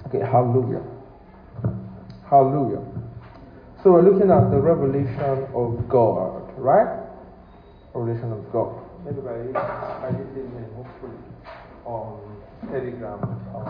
Okay, hallelujah. Hallelujah. So we're looking at the revelation of God, right? Revelation of God. Maybe by this evening, hopefully, on Telegram,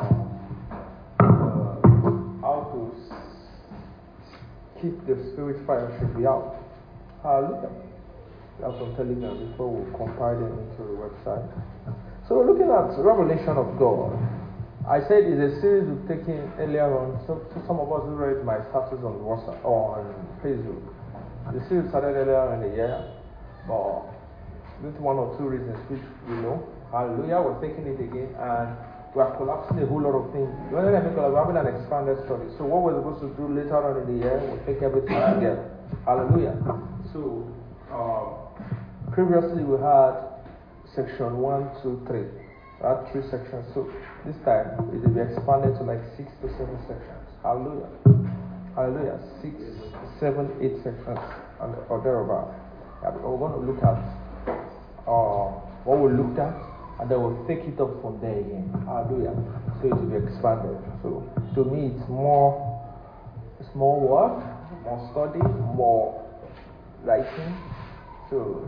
how to keep the spirit fire should be out. Hallelujah. That's on Telegram before we compile them into the website. So we're looking at revelation of God. I said it's a series we've taken earlier on. So some of us who read my status on WhatsApp or on Facebook. The series started earlier in the year, but with one or two reasons which we know. Hallelujah, we're taking it again and we are collapsing a whole lot of things. We're having an expanded study. So what we're supposed to do later on in the year, we'll take everything together. Hallelujah. So previously we had section 1, 2, 3. We had 3 sections. So this time it will be expanded to like 6 to 7 sections. Hallelujah. Hallelujah. 6, 7, 8 sections or thereabout. Yeah, we're going to look at what we looked at, and then we'll take it up from there again. Hallelujah. So it will be expanded. So to me it's more work, more study, more writing. So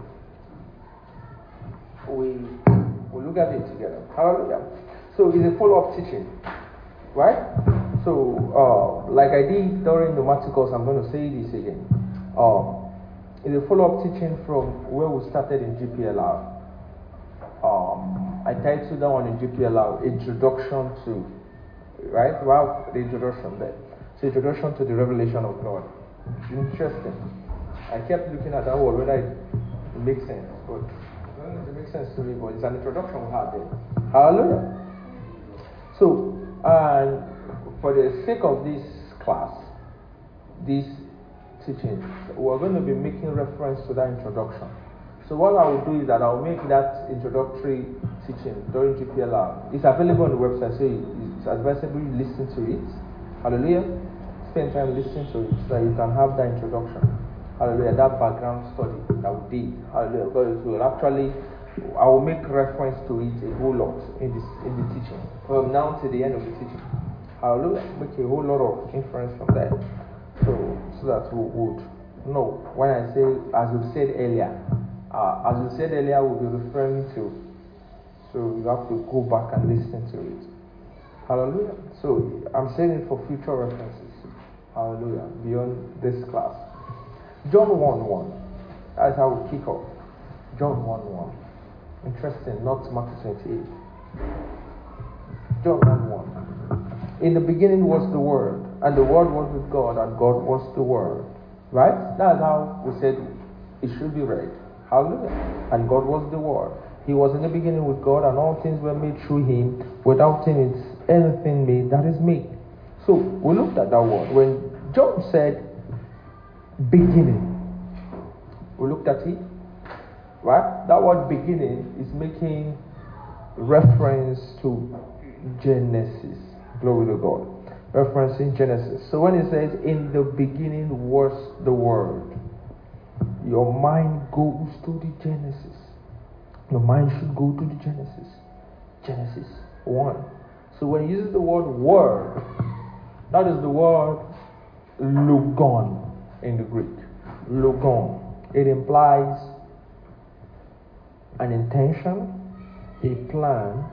we'll look at it together. Hallelujah. So it's a follow-up teaching, right? So like I did during the Maticos, I'm going to say this again. It's a follow-up teaching from where we started in GPLR. I titled that one in GPLR, Introduction to, right? Well, the introduction there. So introduction to the revelation of God. Interesting. I kept looking at that word, whether it makes sense, but it makes sense to me, but it's an introduction we had there. Hallelujah. So, and for the sake of this class, this teaching, we're going to be making reference to that introduction. So what I will do is that I will make that introductory teaching during GPLR. It's available on the website, so it's advisable you listen to it. Hallelujah. Spend time listening to it so that you can have that introduction. Hallelujah. That background study that we did. Hallelujah. God will actually, I will make reference to it a whole lot in the teaching. From now to the end of the teaching. Hallelujah. Make a whole lot of inference from that. So that we would know. When I say, as we said earlier, we'll be referring to. So you have to go back and listen to it. Hallelujah. So I'm saying it for future references. Hallelujah. Beyond this class. John 1:1. That's how we kick off. John 1:1. Interesting, not Matthew 28. John 1:1. In the beginning was the Word, and the Word was with God, and God was the Word. Right? That's how we said it should be read. Hallelujah. And God was the Word. He was in the beginning with God, and all things were made through Him. Without Him is anything made that is made. So we looked at that word. When John said beginning, we looked at it. Right? That word beginning is making reference to Genesis. Glory to God. Referencing Genesis. So when it says, in the beginning was the Word, your mind goes to the Genesis. Your mind should go to the Genesis. Genesis 1. So when it uses the word word, that is the word logon in the Greek. Logon. It implies an intention, a plan,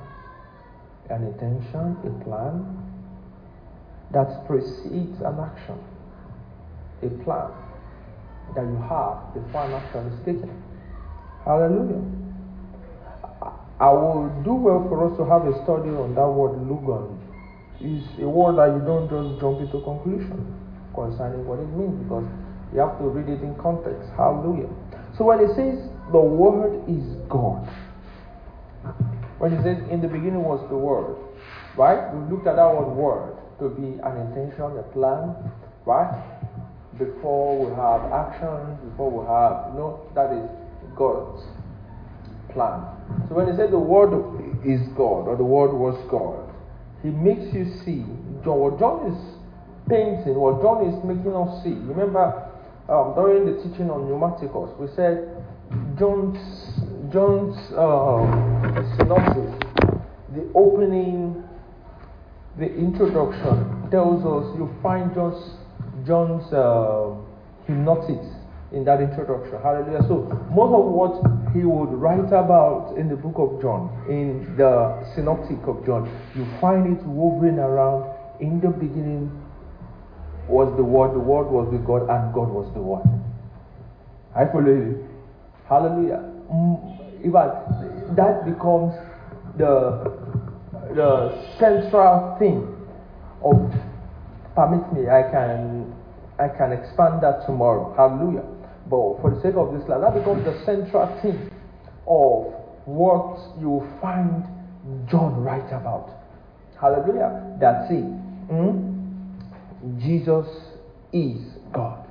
that precedes an action. A plan that you have before an action is taken. Hallelujah. I will do well for us to have a study on that word logon. It's a word that you don't just jump into conclusion concerning what it means, because you have to read it in context. Hallelujah. So when it says the Word is God, when it says in the beginning was the Word, right? We looked at that word to be an intention, a plan, right? Before we have action, before we have, that is God's plan. So when he said the Word is God, or the Word was God, he makes you see what John is painting, what John is making us see. Remember, during the teaching on Pneumaticos, we said John's synopsis, the opening the introduction tells us, you find John's hypnotics in that introduction. Hallelujah. So most of what he would write about in the book of John, in the synoptic of John, you find it woven around. In the beginning was the Word was with God, and God was the Word. I follow you. Hallelujah. In fact, that becomes the central thing of, permit me, I can expand that tomorrow. Hallelujah. But for the sake of this class, that becomes the central thing of what you find John write about. Hallelujah. That's it. Jesus is God.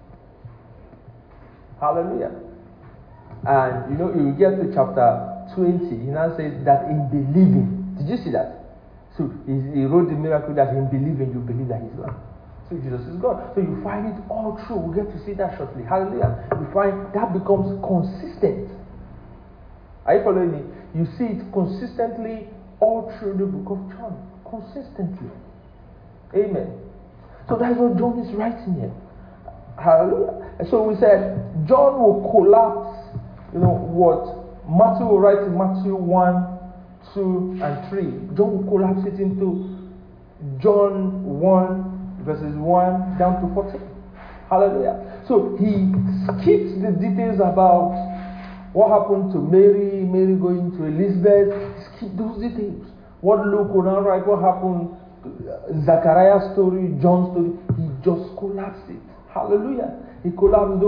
Hallelujah. And you get to chapter 20, he now says that in believing. Did you see that? So he wrote the miracle that in believing you believe that he's God. So Jesus is God. So you find it all true. We'll get to see that shortly. Hallelujah. You find that becomes consistent. Are you following me? You see it consistently all through the book of John. Consistently. Amen. So that's what John is writing here. Hallelujah. And so we said John will collapse, what Matthew will write in Matthew 1, 2, and 3. John will collapse it into John 1, verses 1 down to 14. Hallelujah. So he skips the details about what happened to Mary going to Elizabeth. Skip those details. What Luke will now write, what happened to Zachariah's story, John's story. He just collapsed it. Hallelujah. He collapsed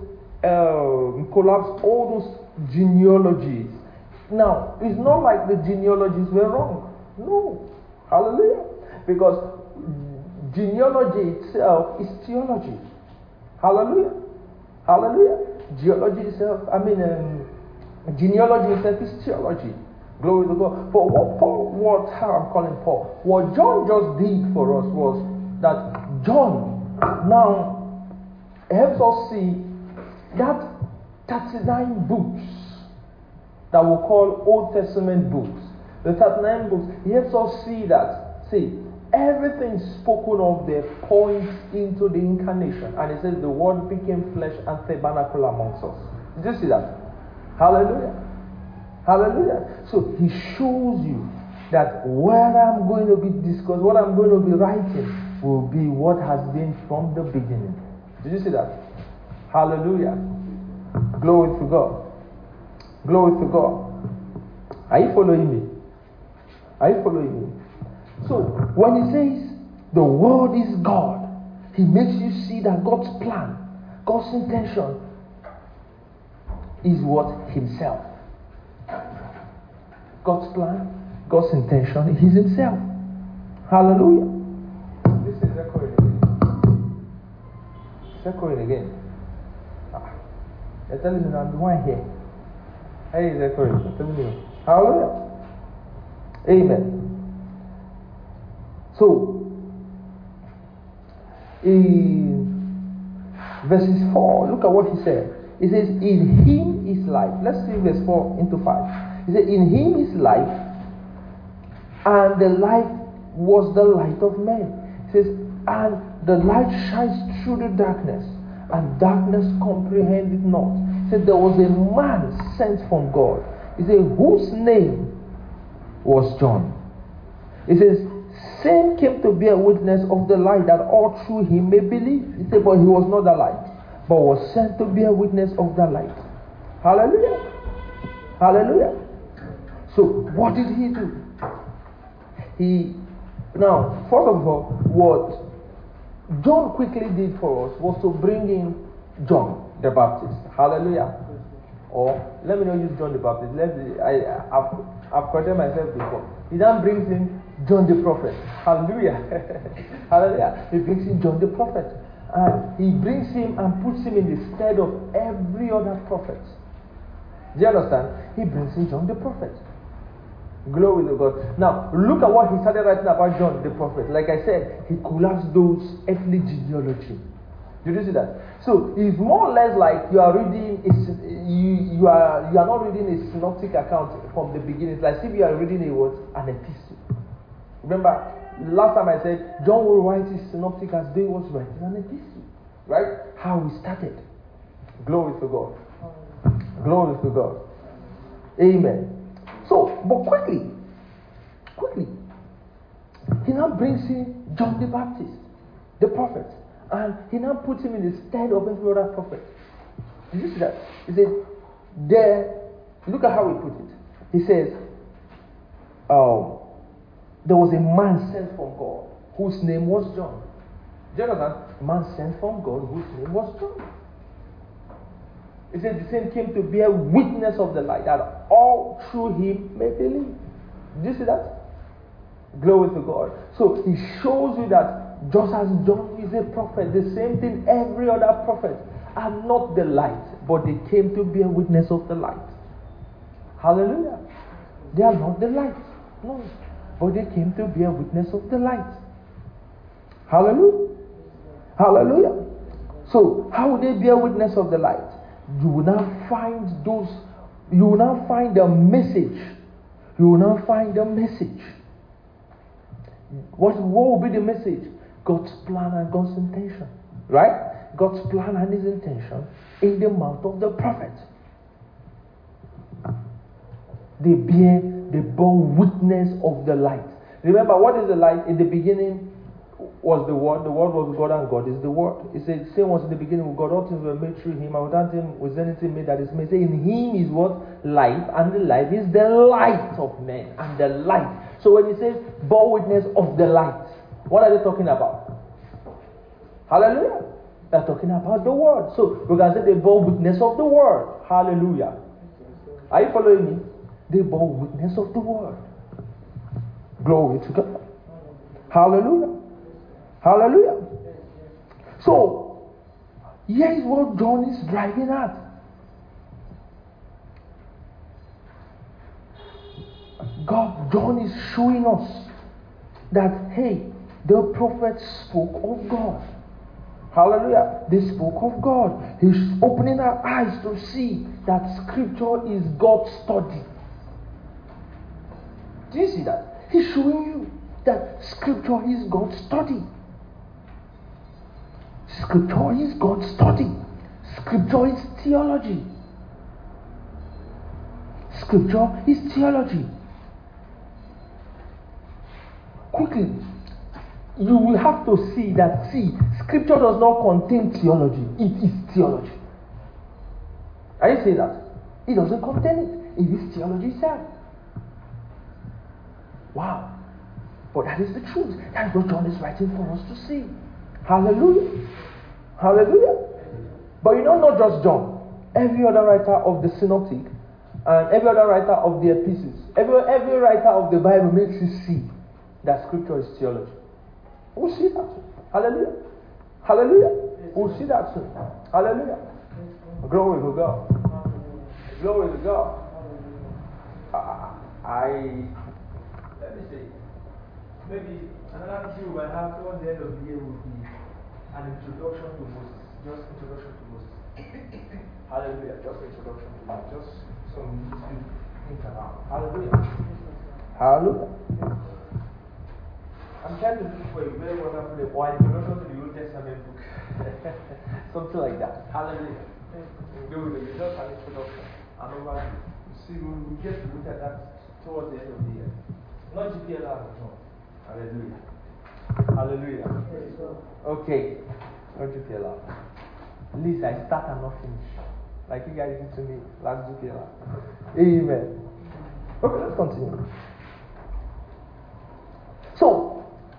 all those genealogies. Now, it's not like the genealogies were wrong. No. Hallelujah. Because genealogy itself is theology. Hallelujah. Hallelujah. Genealogy itself is theology. Glory to God. But what John just did for us was that John now helps us see that 39 books that we call Old Testament books. The 39 books, he helps us see that, everything spoken of there points into the incarnation. And it says the Word became flesh and tabernacle amongst us. Did you see that? Hallelujah. Hallelujah. So he shows you that what I'm going to be discussing, what I'm going to be writing, will be what has been from the beginning. Did you see that? Hallelujah. Glory to God. Glory to God. Are you following me? Are you following me? So when he says the Word is God, he makes you see that God's plan, God's intention is what? Himself. God's plan, God's intention is Himself. Hallelujah. This is echoing again. It's echoing again. You're telling me I'm the one here. Hey, it's echoing. You're telling me. Hallelujah. Amen. So, in verses 4, look at what he said. He says, in Him is life. Let's see verse 4 into 5. He said, in Him is life, and the life was the light of men. He says, and the light shines through the darkness, and darkness comprehended not. He said, there was a man sent from God. He said, whose name was John. He says, same came to bear witness of the light, that all through him may believe. He said, but he was not the light, but was sent to bear witness of the light. Hallelujah. Hallelujah. So, what did he do? Now, first of all, what John quickly did for us was to bring in John the Baptist. Hallelujah. Or, let me not use John the Baptist. I've quoted myself before. He then brings in John the prophet. Hallelujah. Hallelujah. He brings in John the prophet. And he brings him and puts him in the stead of every other prophet. Do you understand? He brings in John the prophet. Glory to God. Now, look at what he started writing about John the prophet. Like I said, he collapsed those earthly genealogy. Did you see that? So it's more or less like you are reading. You are not reading a synoptic account from the beginning. It's like if you are reading an epistle. Remember, last time I said, John will write his synoptic as they was writing an epistle. Right? How we started. Glory to God. Glory to God. Amen. So, but quickly, he now brings in John the Baptist, the prophet, and he now puts him in the stead of every other prophet. Did you see that? He said, look at how he put it. He says, there was a man sent from God whose name was John. Do you understand? A man sent from God whose name was John. He said the same came to bear witness of the light, that all through him may believe. Do you see that? Glory to God. So he shows you that just as John is a prophet, the same thing every other prophet are not the light, but they came to bear witness of the light. Hallelujah. They are not the light. No. But they came to bear witness of the light. Hallelujah. Hallelujah. So how would they bear witness of the light? You will now find the message. You will now find the message. What will be the message? God's plan and God's intention. Right? God's plan and his intention in the mouth of the prophet. They bore witness of the light. Remember, what is the light? In the beginning was the Word was God, and God is the Word. It said, same was in the beginning with God, all things were made through him, and without him was anything made that is made. Say, in him is what? Life, and the life is the light of men, and the light. So when he says, bore witness of the light, what are they talking about? Hallelujah. They're talking about the Word. So we can say they bore witness of the Word. Hallelujah. Are you following me? They bore witness of the Word. Glory to God. Hallelujah. Hallelujah. So, here is what John is driving at. John is showing us that, hey, the prophets spoke of God. Hallelujah. They spoke of God. He's opening our eyes to see that Scripture is God's study. Do you see that? He's showing you that Scripture is God's study. Scripture is God's study. Scripture is theology. Scripture is theology. Quickly, you will have to see that, Scripture does not contain theology. It is theology. Are you saying that? It doesn't contain it. It is theology itself. Wow. But that is the truth. That's what John is writing for us to see. Hallelujah. Hallelujah. But not just John. Every other writer of the synoptic and every other writer of the epistles, every writer of the Bible makes you see that Scripture is theology. We'll see that soon. Hallelujah. Hallelujah. We'll see that soon. Hallelujah. Glory to God. Glory to God. Let me see. Maybe another thing we might have towards the end of the year will be an introduction to Moses. Just introduction to Moses. Hallelujah. Just introduction to Moses. Just some little things around. Hallelujah. Hallelujah. I'm trying to look for a very wonderful or an introduction to the Old Testament book. Something like that. Hallelujah. Just an introduction. And over you see, we get to look at that towards the end of the year. Not GPL at all. Hallelujah. Hallelujah. Okay. Not GPL. At least I start and not finish. Like you guys did to me last GPL. Amen. Okay, let's continue. So,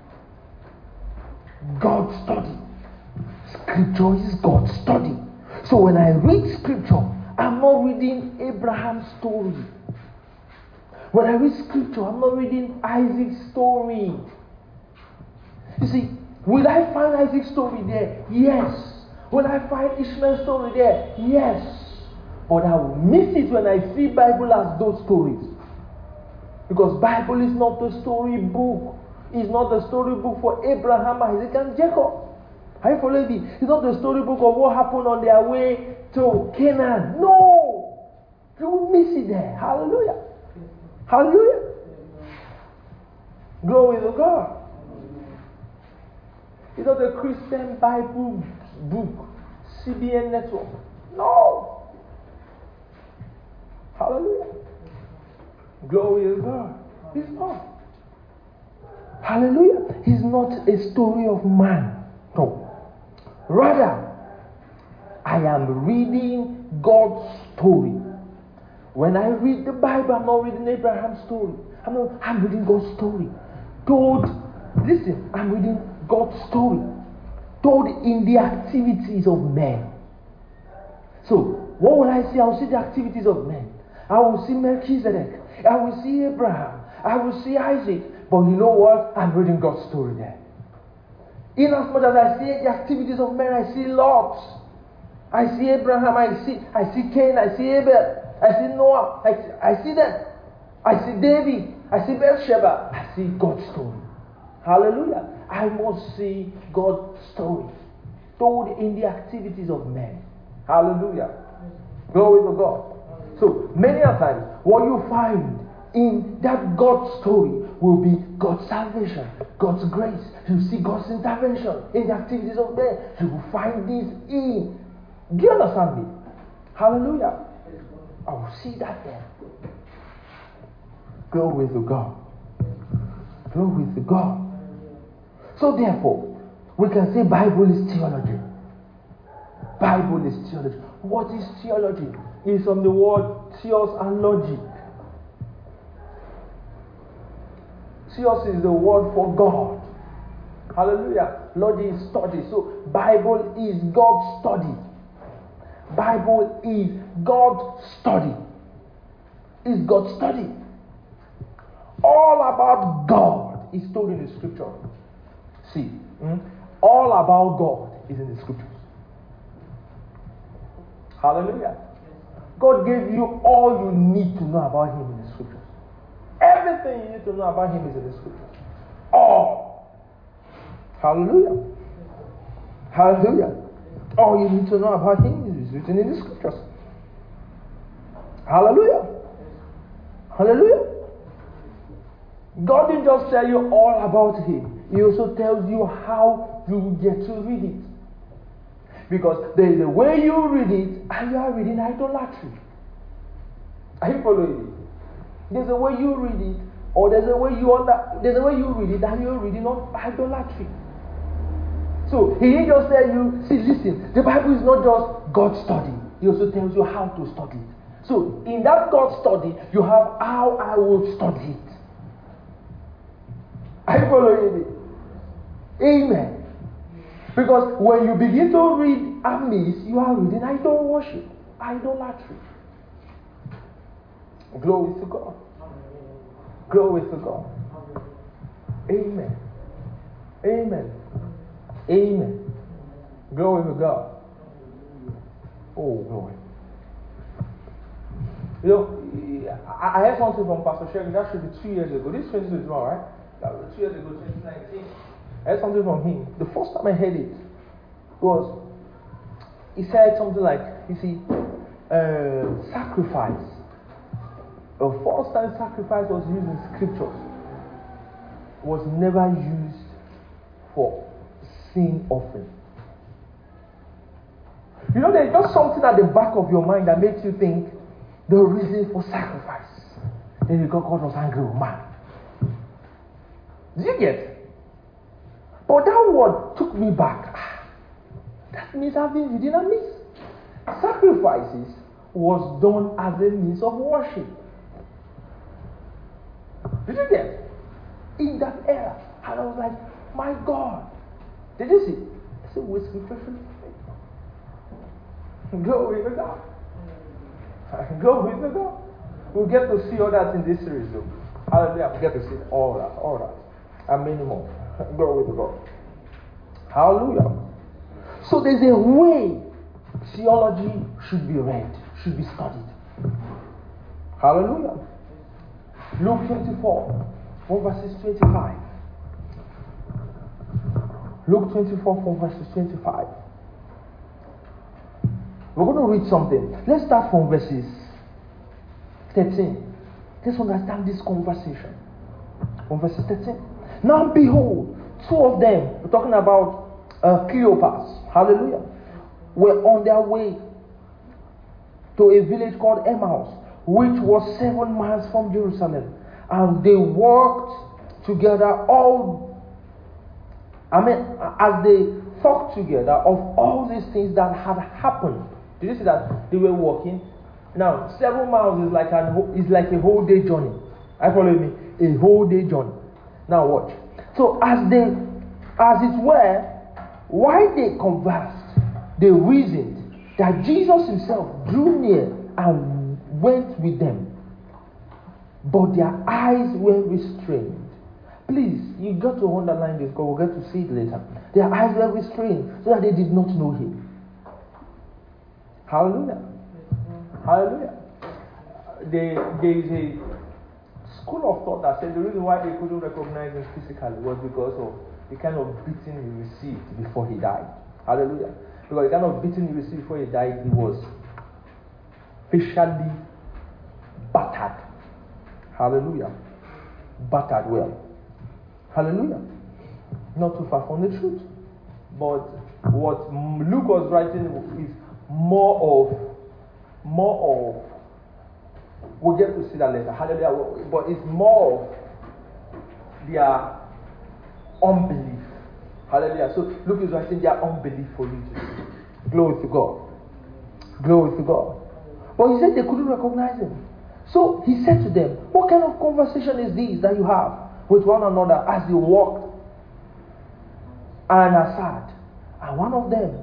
God's study. Scripture is God's study. So when I read Scripture, I'm not reading Abraham's story. When I read Scripture, I'm not reading Isaac's story. You see, will I find Isaac's story there? Yes. Will I find Ishmael's story there? Yes. But I will miss it when I see Bible as those stories. Because Bible is not the story book. It's not the story book for Abraham, Isaac, and Jacob. Are you following me? It's not the story book of what happened on their way to Canaan. No! You will miss it there. Hallelujah. Hallelujah. Glory to God. It's not a Christian Bible book, CBN network. No. Hallelujah. Glory to God. It's not. Hallelujah. It's not a story of man. No. Rather, I am reading God's story. When I read the Bible, I'm not reading Abraham's story. I'm reading God's story. I'm reading God's story. Told in the activities of men. So, what will I see? I will see the activities of men. I will see Melchizedek. I will see Abraham. I will see Isaac. But you know what? I'm reading God's story there. In as much as I see the activities of men, I see Lot. I see Abraham. I see Cain. I see Abel. I see Noah. I see them. I see David. I see Bathsheba. I see God's story. Hallelujah. I must see God's story told in the activities of men. Hallelujah. Glory to God. So, many a times, what you find in that God's story will be God's salvation, God's grace. You see God's intervention in the activities of men. You will find this in. Do you understand me? Hallelujah. I will see that there. Glory to God. Glory to God. So therefore, we can say Bible is theology. Bible is theology. What is theology? It's from the word theos and logic. Theos is the word for God. Hallelujah. Logic is study. So Bible is God's study. Bible is God's study. Is God's study. All about God is told in the scripture. See, all about God is in the scriptures. Hallelujah. God gave you all you need to know about Him in the scriptures. Everything you need to know about Him is in the scriptures. All. Hallelujah. Hallelujah. All you need to know about Him is written in the scriptures. Hallelujah. Hallelujah. God didn't just tell you all about Him. He also tells you how you get to read it. Because there is a way you read it and you are reading idolatry. Are you following me? There's a way you read it, or there's a way you read it and you're reading on idolatry. So He didn't just tell you, see, listen, the Bible is not just God's study. He also tells you how to study it. So in that God study, you have how I will study it. Are you following me? Amen. Because when you begin to read amiss, you are reading idol worship, idolatry. Glory to God. Glory to God. Amen. Amen. Amen. Glory to God. Oh, glory. You know, I heard something from Pastor Sherry. That should be 2 years ago. This is 2021, right? That was 2 years ago, 2019. I heard something from him. The first time I heard it was, he said something like, you see, sacrifice. The first time sacrifice was used in scriptures was never used for sin offering. You know, there's just something at the back of your mind that makes you think the reason for sacrifice. Then you got God was angry with man. Did you get? But that word took me back. That means I've been reading amiss. Sacrifices was done as a means of worship. Did you get? In that era. And I was like, my God. Did you see? I said, with scripture. Glory to God. Glory to God. We'll get to see all that in this series though. Hallelujah. We'll get to see all that. And many more. Glory to God. Hallelujah. So there's a way theology should be read, should be studied. Hallelujah. Luke 24, 1 verses 25. Luke 24, 4 verses 25. We're going to read something. Let's start from verses 13. Let's understand this conversation. From verses 13. Now behold, two of them, we're talking about Cleopas, hallelujah, were on their way to a village called Emmaus, which was 7 miles from Jerusalem. And they walked together as they talked together of all these things that had happened. Did you see that? They were walking. Now, 7 miles is like a whole day journey. I follow me? A whole day journey. Now watch. So as it were, while they conversed, they reasoned that Jesus himself drew near and went with them. But their eyes were restrained. Please, you got to underline this because we'll get to see it later. Their eyes were restrained so that they did not know him. Hallelujah. Hallelujah. There is a school of thought that said the reason why they couldn't recognize him physically was because of the kind of beating he received before he died. Hallelujah. Because the kind of beating he received before he died, he was facially battered. Hallelujah. Battered well. Hallelujah. Not too far from the truth. But what Luke was writing is more of we'll get to see that later. Hallelujah. But it's more of their unbelief. Hallelujah. So Luke is writing their unbelief for you to see. Glory to God. Glory to God. But he said they couldn't recognize him. So he said to them, what kind of conversation is this that you have with one another as you walked and are sad? And one of them,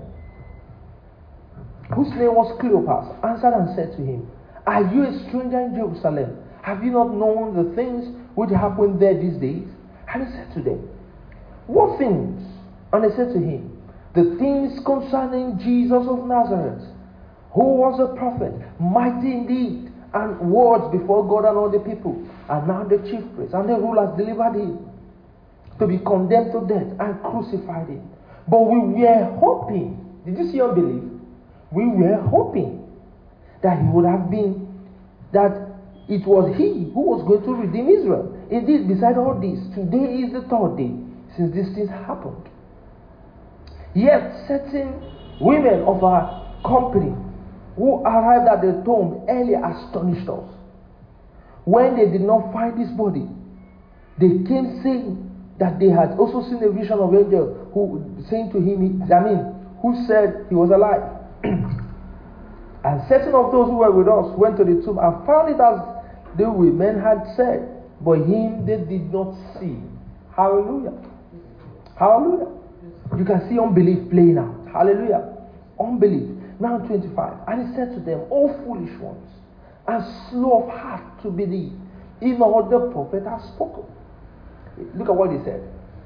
whose name was Cleopas, answered and said to him, are you a stranger in Jerusalem? Have you not known the things which happen there these days? And he said to them, what things? And they said to him, the things concerning Jesus of Nazareth, who was a prophet, mighty indeed, and words before God and all the people. And now the chief priests and the rulers delivered him to be condemned to death and crucified him. But we were hoping, did you see unbelief? We were hoping that he would have been, that it was he who was going to redeem Israel. Indeed, beside all this, today is the 3rd day since these things happened. Yet certain women of our company who arrived at the tomb early astonished us. When they did not find his body, they came saying that they had also seen a vision of an angel who saying to him, who said he was alive. And certain of those who were with us went to the tomb and found it as the women had said, but him they did not see. Hallelujah. Hallelujah. You can see unbelief playing out. Hallelujah. Unbelief. Now 25. And he said to them, O foolish ones, and slow of heart to believe, even what the prophet has spoken. Look at what he said.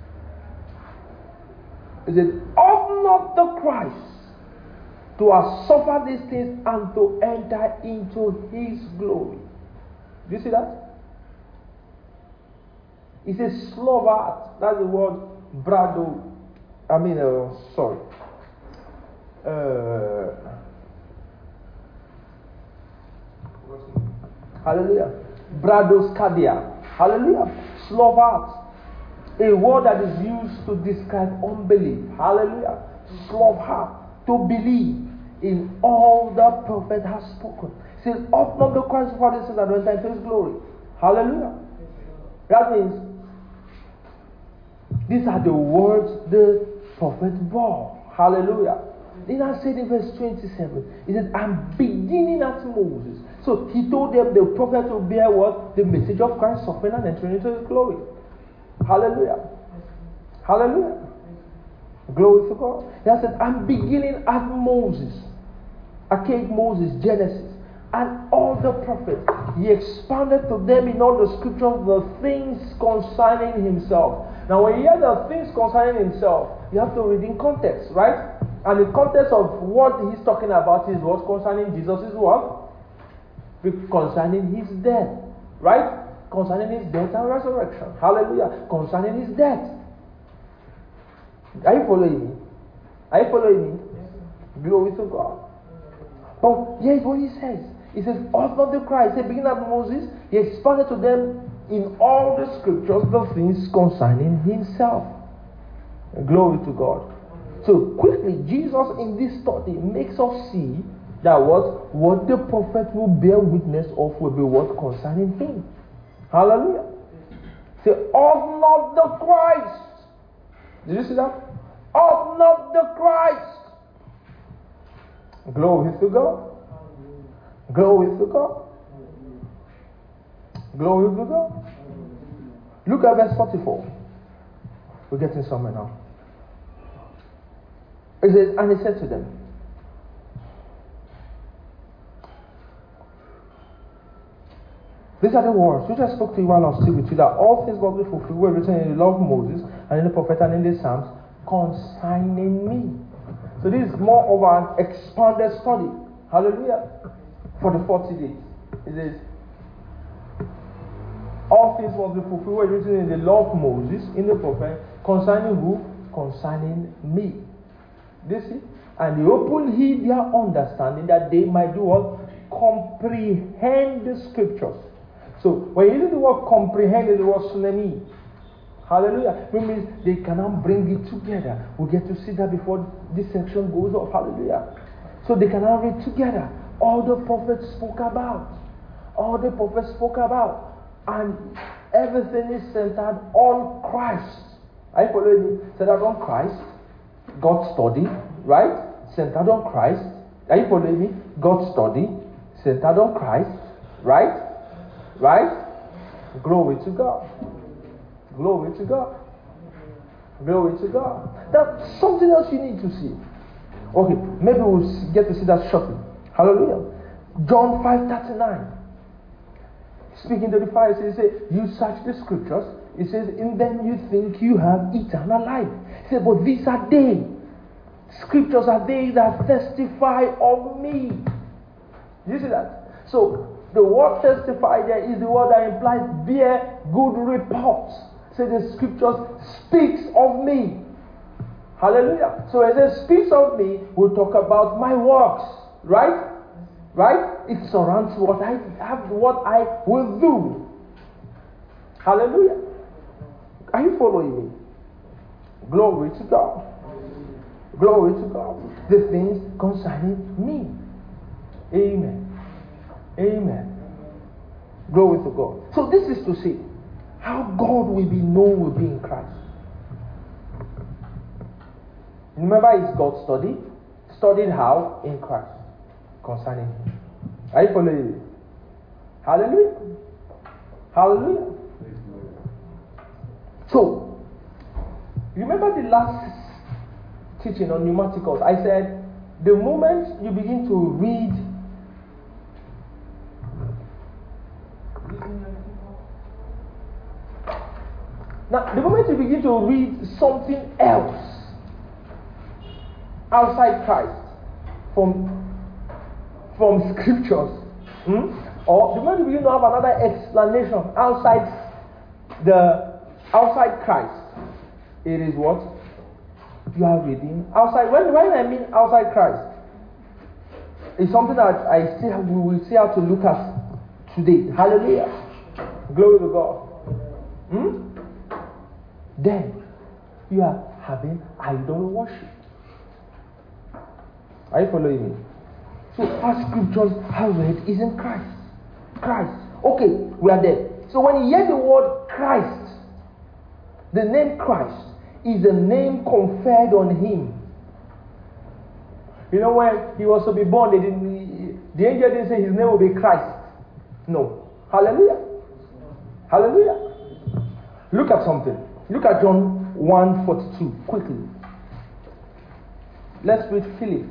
He said, ought not the Christ to have suffered these things and to enter into his glory? Do you see that? He says slow of heart. That's the word brado. Hallelujah. Bradoscardia. Hallelujah. Slow of heart. A word that is used to describe unbelief. Hallelujah. Slow of heart. To believe in all the prophet has spoken. It says, ought not the Christ of our sins and enter into his glory. Hallelujah. That means these are the words the prophet bore. Hallelujah. Then I said in verse 27, he said, I'm beginning at Moses. So he told them the prophet will bear what? The message of Christ suffering and entering into his glory. Hallelujah. Hallelujah. Glory to God. He said, I'm beginning at Moses. Archaic Moses, Genesis. And all the prophets. He expounded to them in all the scriptures the things concerning himself. Now when you hear the things concerning himself, you have to read in context, right? And the context of what he's talking about is what concerning Jesus is what? Concerning his death, right? Concerning his death and resurrection. Hallelujah. Concerning his death. Are you following me? Are you following me? Glory to God. But here's what he says. He says, ought not the Christ, he beginning at Moses, he expounded to them in all the scriptures the things concerning himself. Glory to God. So quickly, Jesus in this study makes us see that what the prophet will bear witness of will be what concerning him. Hallelujah. Say, of not the Christ. Did you see that? Of not the Christ. Glory to God. Glory to God. Glory to God. Look at verse 44. We're getting somewhere now. It says, and he said to them, these are the words which I spoke to you while I was still with you, that all things must be fulfilled were written in the law of Moses and in the prophet and in the Psalms concerning me. So this is more of an expanded study. Hallelujah. For the 40 days. It says, all things must be fulfilled were written in the law of Moses, in the prophet, concerning who? Concerning me. This is, and he opened their understanding that they might do what? Comprehend the scriptures. So when you use the word comprehend, is the word sunami. Hallelujah. It means they cannot bring it together. We get to see that before this section goes off. Hallelujah. So they cannot read together all the prophets spoke about. All the prophets spoke about. And everything is centered on Christ. Are you following me? Centered on Christ. God study, right? Centered on Christ. Are you following me? God study, centered on Christ, right? Right? Glory to God. Glory to God. Glory to God. That's something else you need to see. Okay, maybe we'll get to see that shortly. Hallelujah. John 5:39. Speaking to the Pharisees, he said, you search the scriptures. He says, in them you think you have eternal life. He said, but these are they. Scriptures are they that testify of me. You see that? So, the word testify there is the word that implies bear good report. So the scriptures speaks of me. Hallelujah. So as it speaks of me, we'll talk about my works. Right? Right? It surrounds what I have, what I will do. Hallelujah. Are you following me? Glory to God. Glory to God. The things concerning me. Amen. Amen. Glory to God. So this is to say, how God will be known will be in Christ. Remember, it's God studied. Studied how? In Christ. Concerning him. Are you following me? Hallelujah. Hallelujah. So, remember the last teaching on pneumaticals. I said, the moment you begin to read now, the moment you begin to read something else outside Christ from scriptures, or the moment you begin to have another explanation outside Christ, it is what you are reading outside. When I mean outside Christ, it's something that we will see how to look at today. Hallelujah. Glory to God. Then you are having idol worship. Are you following me? So our scriptures are read is in Christ. Christ. Okay, we are there. So when you hear the word Christ, the name Christ is a name conferred on him. You know, when he was to be born, the angel didn't say his name will be Christ. No. Hallelujah. Hallelujah. Look at something. Look at John 1:42 quickly. Let's read Philip.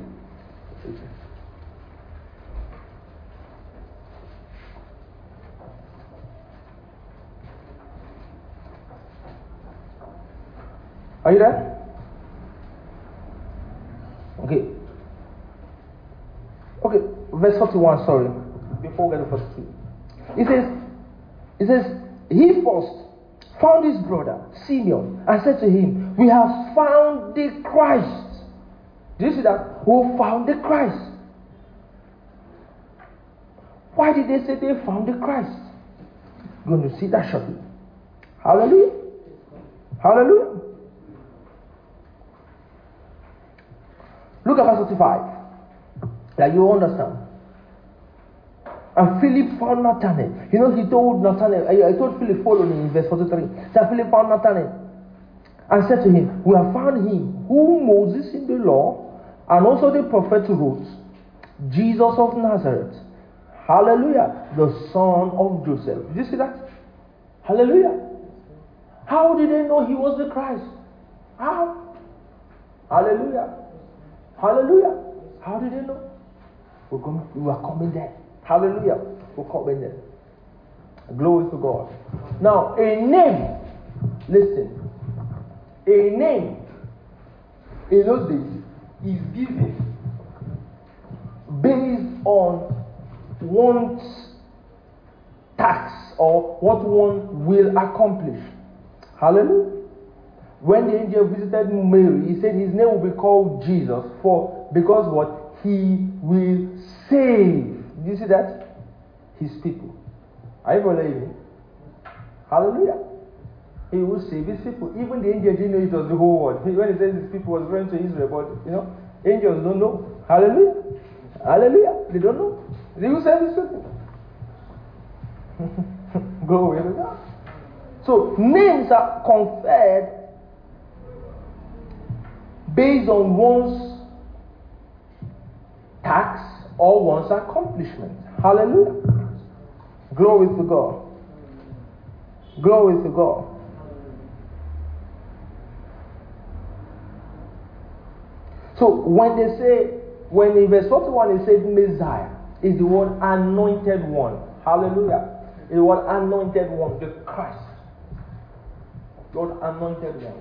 Are you there? Okay. Okay, verse 41, sorry. Before we get to 42. It says, he first found his brother, Simeon, and said to him, we have found the Christ. Do you see that? Who found the Christ? Why did they say they found the Christ? You're going to see that shortly. Hallelujah. Hallelujah. Look at verse 35. Like you understand. And Philip found Nathanael. You know, he told Nathanael, I told Philip, follow me in verse 43. So Philip found Nathanael and said to him, we have found him whom Moses in the law and also the prophets wrote, Jesus of Nazareth. Hallelujah. The son of Joseph. Did you see that? Hallelujah. How did they know he was the Christ? How? Hallelujah. Hallelujah. How did they know? We are coming there. Hallelujah. We're coming there. Glory to God. Now, a name, listen, a name in those days is given based on one's task or what one will accomplish. Hallelujah. When the angel visited Mary, he said his name will be called Jesus because what? He will save. Do you see that? His people. Are you following me? Hallelujah. He will save his people. Even the angel didn't know it was the whole world. When he says his people was referring to Israel, but angels don't know. Hallelujah. Hallelujah. They don't know. He will save his people. Glory to God. So names are conferred based on one's task or one's accomplishment. Hallelujah. Glory to God. Glory to God. So when in verse 41 it says Messiah, is the word anointed one. Hallelujah. Is the word anointed one, the Christ. The word anointed one.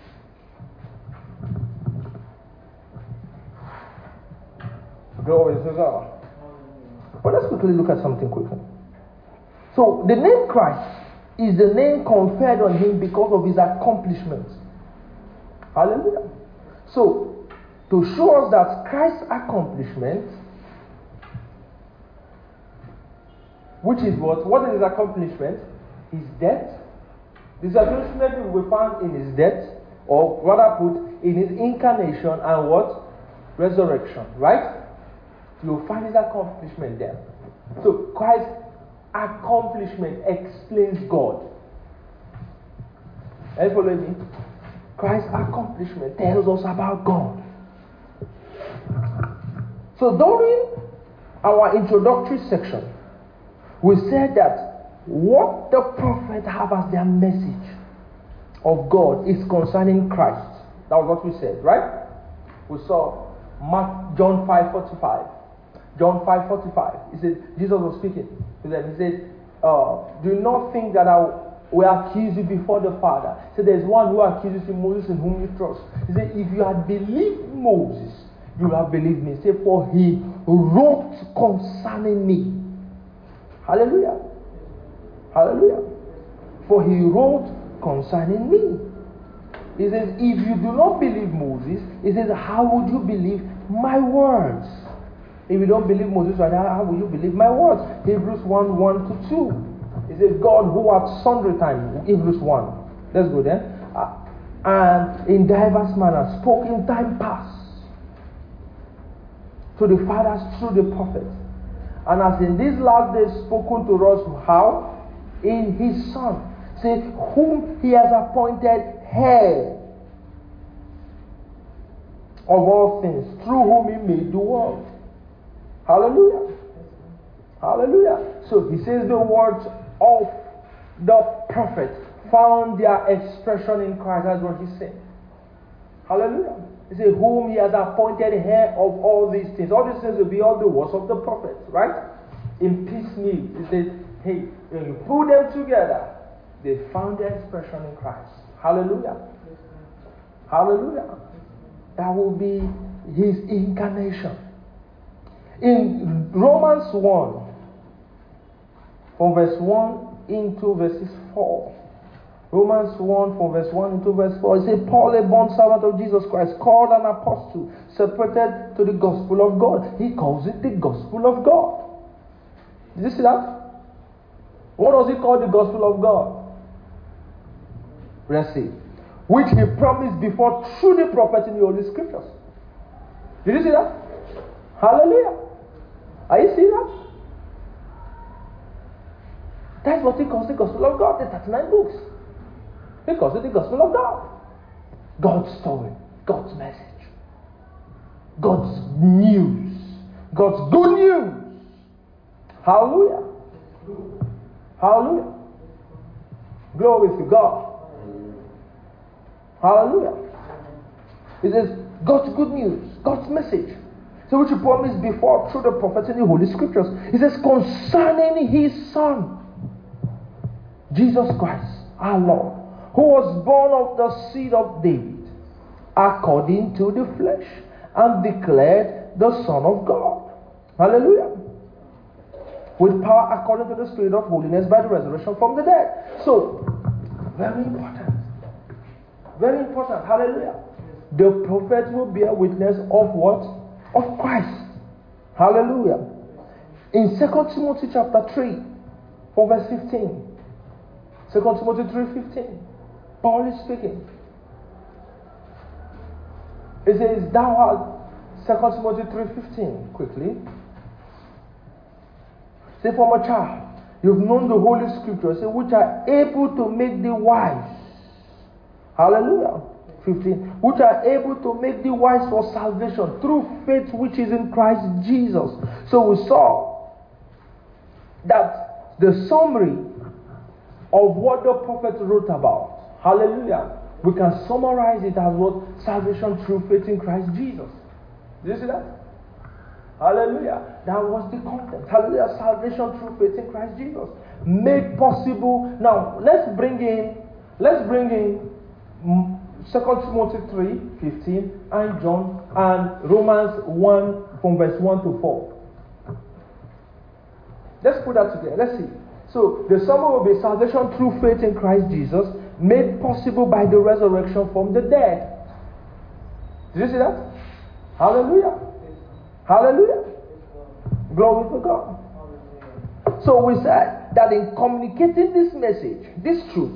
Glory to God. But let's quickly look at something quickly. So the name Christ is the name conferred on him because of his accomplishments. Hallelujah. So to show us that Christ's accomplishment, which is what? What is his accomplishment? His death. His accomplishment will be found in his death, or rather put, in his incarnation and what? Resurrection. Right? You'll find his accomplishment there. So Christ's accomplishment explains God. Are you following me? Christ's accomplishment tells us about God. So during our introductory section, we said that what the prophets have as their message of God is concerning Christ. That was what we said, right? We saw John 5:45. John 5:45. He said, Jesus was speaking to them. He said, do not think that I will accuse you before the Father. He said, there's one who accuses you, Moses, in whom you trust. He said, if you had believed Moses, you would have believed me. He said, for he wrote concerning me. Hallelujah. Hallelujah. For he wrote concerning me. He says, if you do not believe Moses, he says, how would you believe my words? If you don't believe Moses, how will you believe my words? Hebrews 1:1-2. It says, God who at sundry times, Hebrews 1. Let's go there. And in diverse manners spoke in time past to the fathers through the prophets. And as in these last days spoken to us, how? In his Son. Say, whom he has appointed heir of all things, through whom he made the world. Hallelujah. Hallelujah. So he says the words of the prophet found their expression in Christ. That's what he's saying. Hallelujah. He says, whom he has appointed heir of all these things. All these things will be all the words of the prophets, right? In piecemeal. He says, hey, when you put them together, they found their expression in Christ. Hallelujah. Hallelujah. That will be his incarnation. In Romans 1, from verse 1 into verses 4. Romans 1, from verse 1 into verse 4. It says, Paul, a bond servant of Jesus Christ, called an apostle, separated to the gospel of God. He calls it the gospel of God. Did you see that? What does he call the gospel of God? Let's see. Which he promised before through the prophets in the Holy Scriptures. Did you see that? Hallelujah. Are you seeing that? That's what he calls the gospel of God. The 39 books. He calls it the gospel of God. God's story. God's message. God's news. God's good news. Hallelujah. Hallelujah. Glory to God. Hallelujah. It says God's good news. God's message. So which he promised before through the prophets in the Holy Scriptures. He says concerning his Son, Jesus Christ, our Lord, who was born of the seed of David, according to the flesh, and declared the Son of God. Hallelujah. With power according to the Spirit of holiness by the resurrection from the dead. So, very important. Very important. Hallelujah. The prophets will bear witness of what? Of Christ. Hallelujah. In 2 Timothy chapter 3, from verse 15. 2 Timothy 3:15. Paul is speaking. It says, thou art, 2 Timothy 3:15, quickly. Say, from a child, you've known the Holy Scriptures, which are able to make thee wise. Hallelujah. 15. Which are able to make thee wise for salvation through faith which is in Christ Jesus. So we saw that the summary of what the prophet wrote about. Hallelujah. We can summarize it as what? Salvation through faith in Christ Jesus. Did you see that? Hallelujah. That was the content. Hallelujah. Salvation through faith in Christ Jesus. Made possible. Now, let's bring in 2 Timothy 3:15 and John and Romans 1 from verse 1 to 4. Let's put that together. Let's see. So, the summary will be salvation through faith in Christ Jesus, made possible by the resurrection from the dead. Did you see that? Hallelujah. Hallelujah. Glory to God. So we said that in communicating this message, this truth.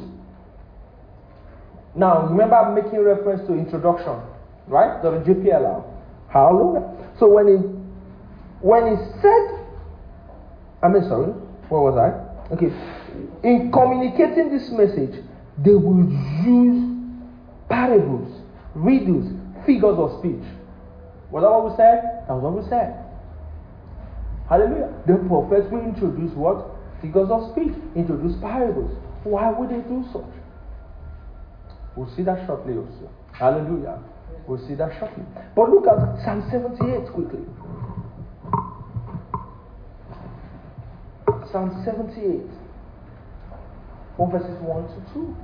Now, remember making reference to introduction, right? The JPLR. Hallelujah. So when he said, where was I? Okay. In communicating this message, they will use parables, riddles, figures of speech. Was that what we said? That was what we said. Hallelujah. The prophets will introduce what? Figures of speech. Introduce parables. Why would they do such? We'll see that shortly also. Hallelujah. We'll see that shortly. But look at Psalm 78 quickly. Psalm 78. From verses 1 to 2.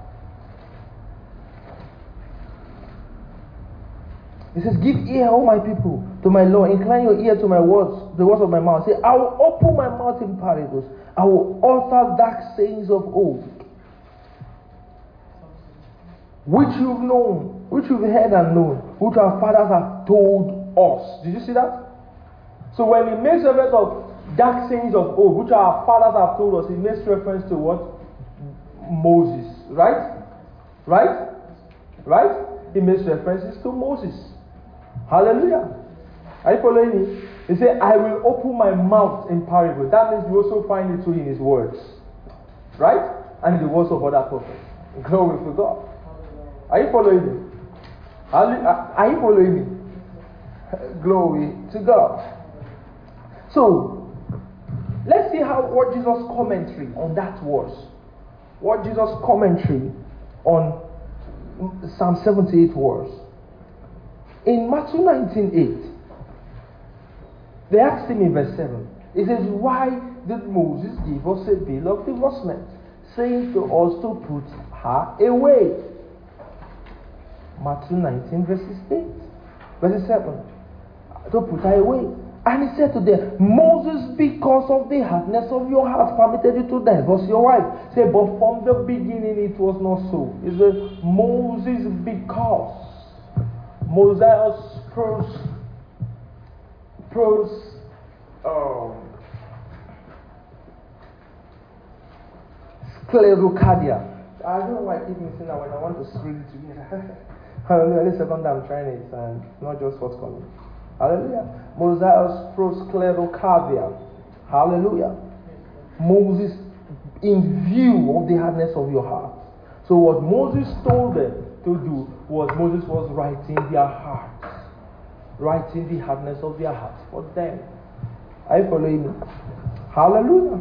It says, give ear, O my people, to my law. Incline your ear to my words, the words of my mouth. Say, I will open my mouth in parables. I will utter dark sayings of old, which you've known, which you've heard and known, which our fathers have told us. Did you see that? So when he makes reference of dark sayings of old, which our fathers have told us, he makes reference to what? Moses. Right? Right? Right? He makes references to Moses. Hallelujah. Are you following me? He said, I will open my mouth in parables. That means you also find it too in his words. Right? And in the words of other prophets. Glory to God. Are you following me? Are you following me? Glory to God. So, let's see what Jesus' commentary on that was. What Jesus' commentary on Psalm 78 was. In Matthew 19:8, they asked him in verse 7, it says, why did Moses give us a bill of divorcement, saying to us to put her away? Matthew 19 verses 8, verses 7, to put her away. And he said to them, Moses, because of the hardness of your heart, permitted you to divorce your wife. Say, but from the beginning it was not so. He said, Moses, because Moses sclerocardia. I don't know why I keep missing that when I want to scream it together. Hallelujah. This second time I'm trying it and it's not just forthcoming. Hallelujah. Moses prosclerocardia. Hallelujah. Moses, in view of the hardness of your heart. So what Moses told them to do was Moses was writing their hearts. Writing the hardness of their hearts for them. Are you following me? Hallelujah.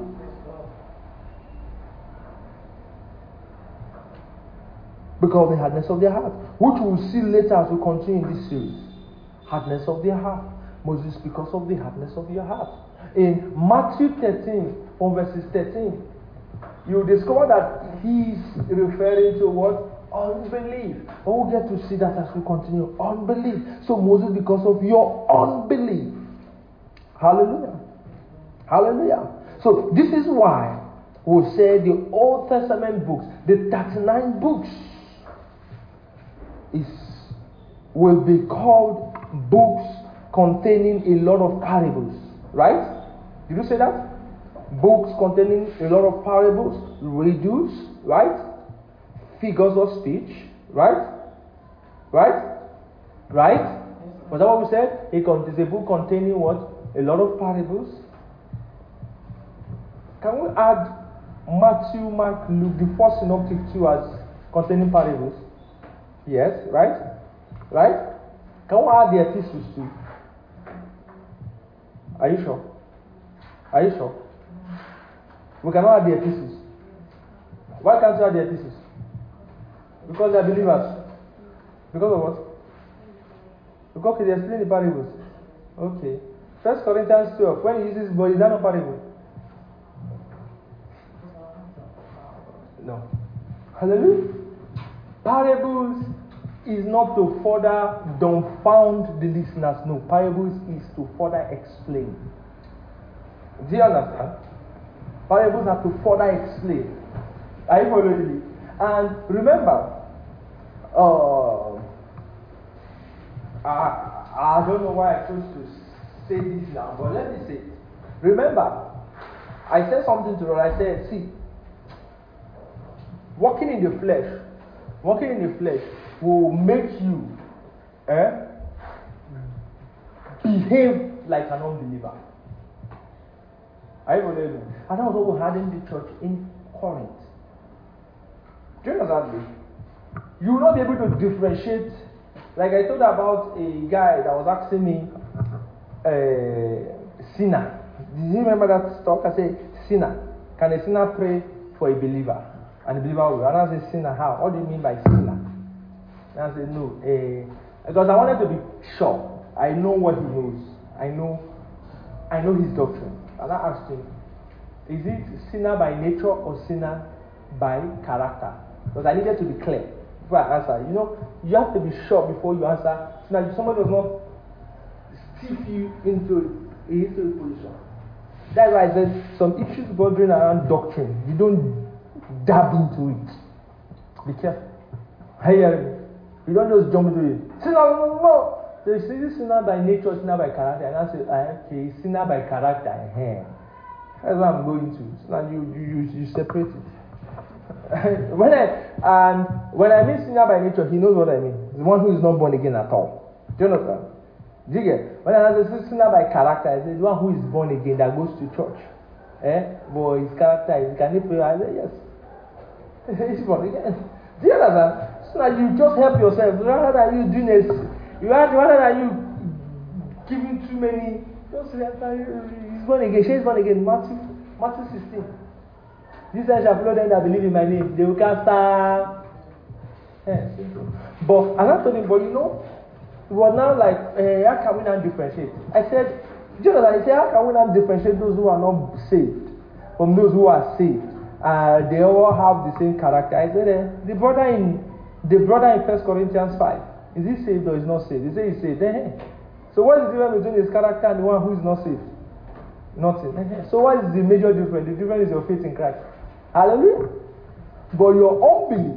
Because of the hardness of their heart, which we will see later as we continue in this series. Hardness of their heart. Moses, because of the hardness of your heart. In Matthew 13, from verses 13, you discover that he's referring to what? Unbelief. But we'll get to see that as we continue. Unbelief. So Moses, because of your unbelief. Hallelujah. Hallelujah. So this is why we say the Old Testament books, the 39 books, will be called books containing a lot of parables. Right? Did you say that? Books containing a lot of parables, riddles, right? Figures of speech, right? Right? Right? Was that what we said? It's a book containing what? A lot of parables. Can we add Matthew, Mark, Luke, the first synoptic too, as containing parables? Yes, right? Right? Can we add the epistles too? Are you sure? Are you sure? We cannot add the epistles. Why can't you add the epistles? Because they are believers. Because of what? Because they explain the parables. Okay. 1 Corinthians 12. When he uses but is that not parable? No. Hallelujah. Parables is not to further dumbfound the listeners. No. Parables is to further explain. Do you understand? Parables are to further explain. Are you following me? And remember, I don't know why I chose to say this now, but let me say it. Remember, I said something to her. I said, see, walking in the flesh will make you behave like an unbeliever. Are you following me? And that was what we had in the church in Corinth. Do you understand me? You will not be able to differentiate. Like I told about a guy that was asking me, sinner. Did you remember that talk? I said, sinner. Can a sinner pray for a believer? And the believer will. And I said, sinner, how? What do you mean by sinner? And I said, no. Because I wanted to be sure. I know what he knows. I know his doctrine. And I asked him, is it sinner by nature or sinner by character? Because I needed to be clear before I answer. You have to be sure before you answer. So that somebody does not stiff you into a position. That's why I said some issues bordering around doctrine. You don't dab into it. Be careful. You don't just jump into it. Sinner, no. So is it sinner by nature, sinner by character? And I say, okay, sinner by character. That's what I'm going to. So now you separate it. when I mean sinner by nature, he knows what I mean. The one who is not born again at all. Do you understand? Do you get? When I say sinner by character, I say the one who is born again that goes to church. But his character is, can he pray? I say yes. He's born again. Do you understand? So now you just help yourself. Rather than you doing this, rather than you giving too many. Just he's born again. She's born again. Matthew 16. Jesus shall follow them that believe in my name. They will cast out. But as I told him, but it was now like, how can we now differentiate? I said, how can we now differentiate those who are not saved from those who are saved? They all have the same character. I said, the brother in 1 Corinthians 5, is he saved or is not saved? He said he's saved. So what is the difference between his character and the one who is not saved? Nothing. So what is the major difference? The difference is your faith in Christ. Hallelujah. But your walking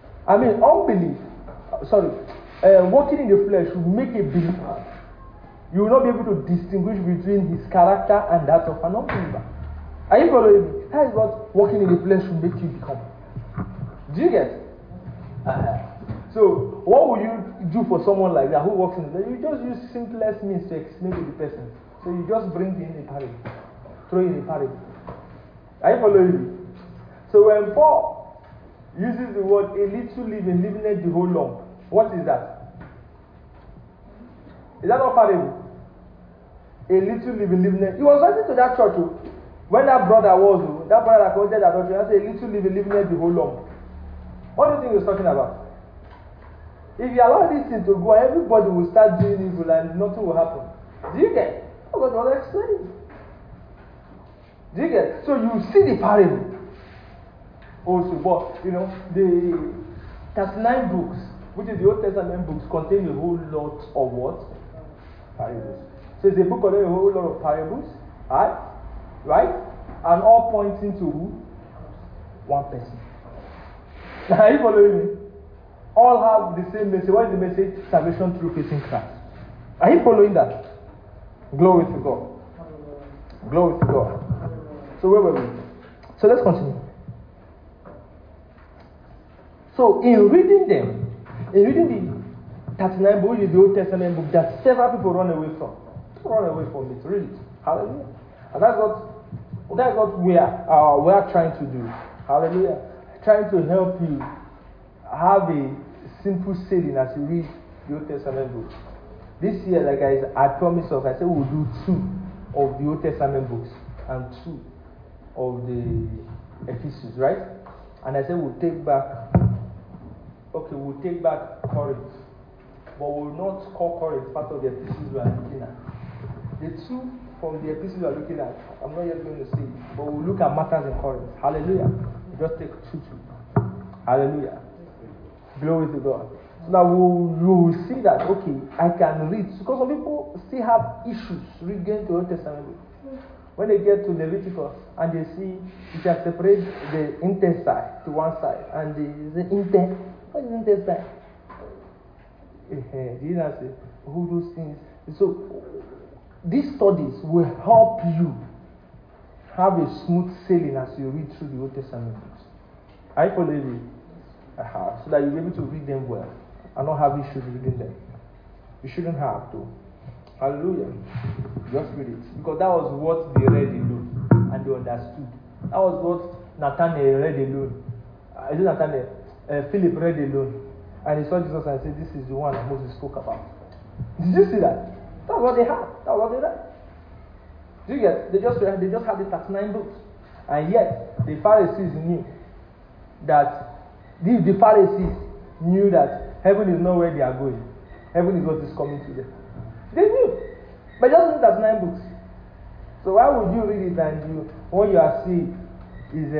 in the flesh will make a believer. You will not be able to distinguish between his character and that of an unbeliever. Are you following me? That is what walking in the flesh will make you become. Do you get? So what would you do for someone like that who works in the, you just use simplest means to explain to the person. So you just bring in a parable, throw in a parable. Are you following me? So when Paul uses the word a little leaven, leaveneth the whole lump, what is that? Is that not parable? A little leaven, leaveneth. He was writing to that church when that brother that committed adultery, I said a little leaven, leaveneth the whole lump. What do you think he was talking about? If you allow this thing to go, everybody will start doing evil and nothing will happen. Do you get? Oh, God was explaining. Do you get? So you see the parable also, but the 39 books, which is the Old Testament books, contain a whole lot of what? Parables. So it's a book containing a whole lot of parables, right? And all pointing to who? One person. Are you following me? All have the same message. What is the message? Salvation through faith in Christ. Are you following that? Glory to God. Glory to God. So where were we? So let's continue. So in reading the 39 books, the Old Testament book that several people run away from. Run away from it. Read it. Hallelujah. And that's what we are trying to do. Hallelujah. Trying to help you have a simple sailing as you read the Old Testament books. This year, like I promised us, I said we'll do 2 of the Old Testament books and 2 of the epistles, right? And I said we'll take back Corinth, but we'll not call Corinth part of the epistles we are looking at. The 2 from the epistles we are looking at, I'm not yet going to say, but we'll look at matters in Corinth. Hallelujah. Just take 2. Hallelujah. Glory to God. So now we will see that, okay, I can read. Because some people still have issues reading the Old Testament book. When they get to Leviticus and they see you can separate the intestine to one side and the what is intestine? Do you know who those things? So these studies will help you have a smooth sailing as you read through the Old Testament books. I follow you. So that you'll be able to read them well and not have issues reading them. You shouldn't have to. Hallelujah. Just read it. Because that was what they read alone and they understood. That was what Nathanael read alone. Is it Nathanael? Philip read alone. And he saw Jesus and said, this is the one that Moses spoke about. Did you see that? That's what they had. That's what they read. Do you get? They just had the 39 books. And yet, the Pharisees knew that the Pharisees knew that heaven is not where they are going. Heaven is what is coming to them. They knew. But just read that 9 books. So why would you read it and what you are seeing is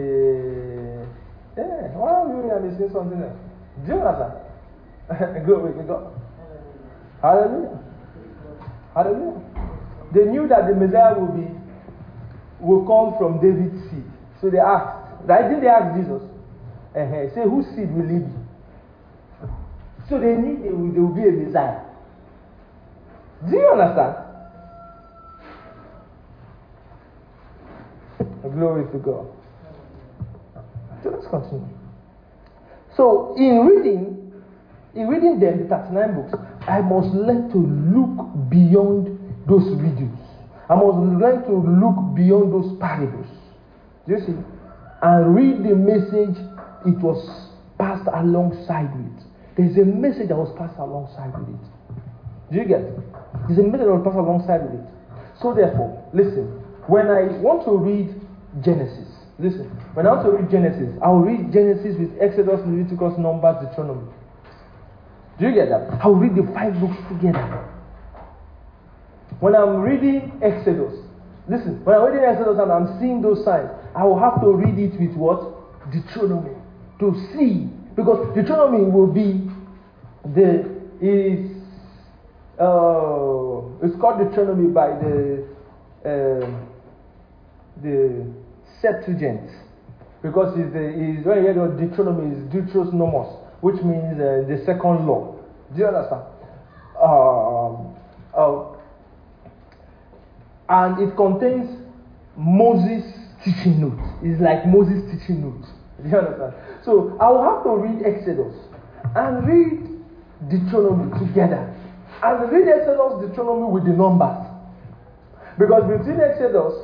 why are you reading and seeing something else? Do you understand? Glory to God. Hallelujah. Hallelujah. They knew that the Messiah will come from David's seed. So they asked, right? Didn't they ask Jesus? Say, whose seed will he be? So they knew there will be a Messiah. Do you understand? Glory to God. So let's continue. So in reading them, the 39 books, I must learn to look beyond those videos. I must learn to look beyond those parables. Do you see? And read the message it was passed alongside with. There's a message that was passed alongside with it. Do you get it? There's a message that was passed alongside with it. So therefore, listen, when I want to read Genesis, when I want to read Genesis, I'll read Genesis with Exodus, Leviticus, Numbers, Deuteronomy. Do you get that? I'll read the 5 books together. When I'm reading Exodus, when I'm reading Exodus and I'm seeing those signs, I will have to read it with what? Deuteronomy. To see. Because Deuteronomy will be it's called Deuteronomy by the Septuagint. Because when you hear the Deuteronomy is Deuteros Nomos, which means the second law. Do you understand? And it contains Moses' teaching notes. It's like Moses' teaching notes. Do you understand? So I will have to read Exodus and read Deuteronomy together. And read Exodus, Deuteronomy with the numbers. Because between Exodus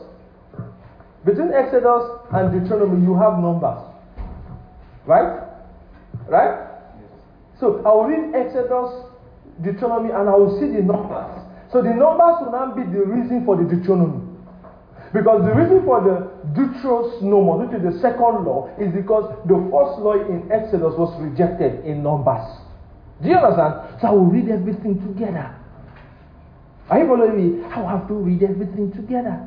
and Deuteronomy, you have numbers. Right? Right? So I will read Exodus, Deuteronomy, and I will see the numbers. So the numbers will now be the reason for the Deuteronomy. Because the reason for the Deuteronomy, which is the second law, is because the first law in Exodus was rejected in Numbers. Do you understand? So I will read everything together. Are you following me? I will have to read everything together.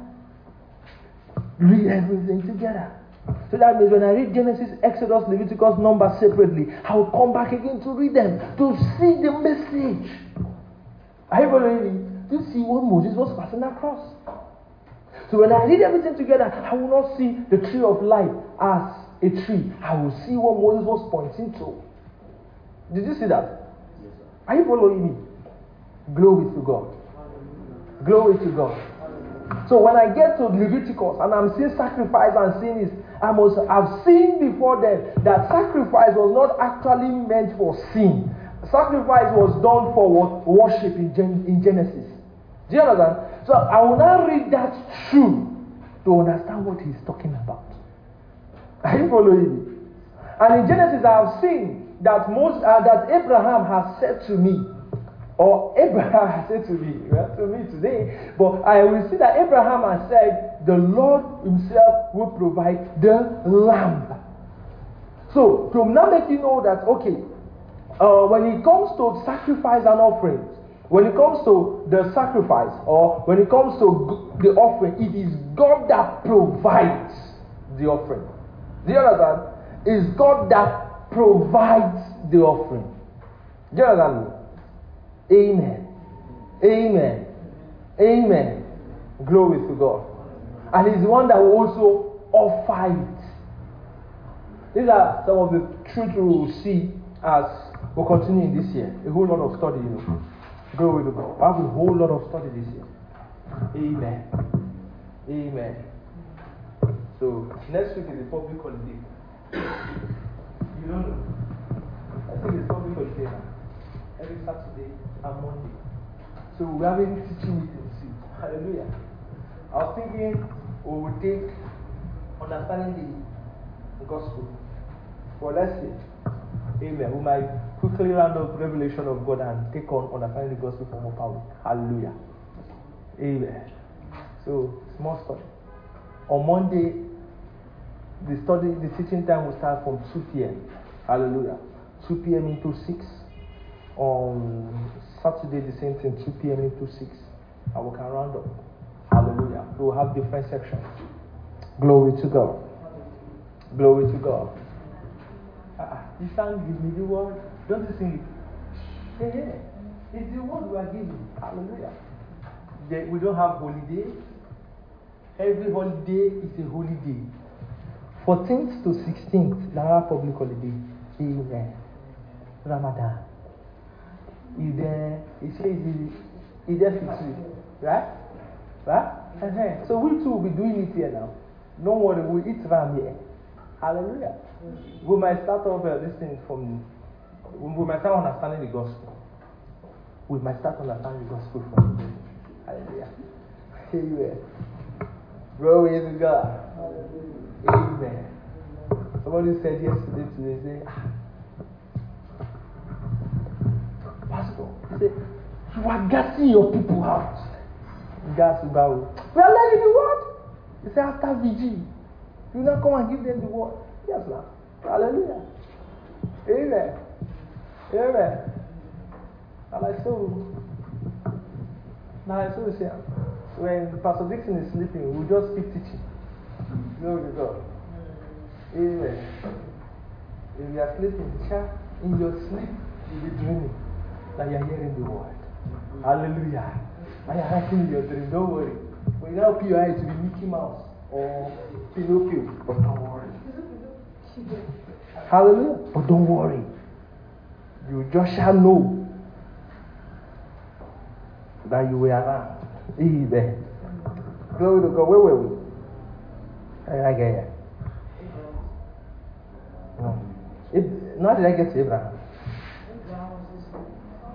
Read everything together. So that means when I read Genesis, Exodus, Leviticus, Numbers separately, I will come back again to read them, to see the message. Are you following me? To see what Moses was passing across. So when I read everything together, I will not see the tree of life as a tree. I will see what Moses was pointing to. Did you see that? Yes, sir. Are you following me? Glory to God. Glory to God. So when I get to Leviticus and I'm seeing sacrifice and seeing this, I must have seen before then that sacrifice was not actually meant for sin. Sacrifice was done for what? Worship in Genesis. Do you understand? So I will now read that through to understand what he's talking about. Are you following me? And in Genesis, I have seen that that Abraham has said to me, or Abraham has said to me, well, to me today, but I will see that Abraham has said, the Lord himself will provide the lamb. So to now let you know that, okay, when it comes to sacrifice and offerings, when it comes to the sacrifice or when it comes to the offering, it is God that provides the offering. Do you understand? It's God that provides the offering. Do you understand me? Amen. Amen. Amen. Glory to God. And He's the one that will also offer it. These are some of the truths we will see as we continue in this year. A whole lot of study, Glory to God. I have a whole lot of study this year. Amen. Amen. So next week is a public holiday. You don't know. I think it's public holiday now. Every Saturday and Monday. So we're having teaching meetings too. Hallelujah. I was thinking we would take understanding the gospel for let's say. Amen. We might quickly round up revelation of God and take on understanding the gospel from more power. Hallelujah. Amen. So, small study. On Monday, the teaching time will start from 2 p.m. Hallelujah. 2 p.m. into 6. On Saturday, the same thing, 2 p.m. into 6. And we can round up. Hallelujah. We will have different sections. Glory to God. Glory to God. You sang Give Me the Word. Don't you sing it? Yeah. It's the word we are giving. Hallelujah. We don't have holiday. Every holiday is a holiday. 14th to 16th, there are public holiday. Amen. Ramadan. Is there? It says is there fitri, right? Right? So we too will be doing it here now. Don't worry, we'll eat ram here. Hallelujah. We might start off this thing from. We might start understanding the gospel. We might start understanding the gospel from. Hallelujah. Amen. Glory to God. Amen. Somebody said yesterday to me, say, Pastor, he said, you are gassing your people out. Gas about. We are learning the word. He said, after VG, you now come and give them the word. Yes, Lord. Hallelujah. Amen. Amen. And I saw when Pastor Dixon is sleeping, we'll just keep teaching. Glory to God. Amen. If you are sleeping, in your sleep, you'll be dreaming that you are hearing the word. Hallelujah. And you are writing your dream. Don't worry. When you now open your eyes, it will be Mickey Mouse or Pinocchio. But don't worry. Hallelujah. But don't worry. You just shall know that you were around. Amen. Glory to God. Where were we? I get here. Now did I get to Abraham?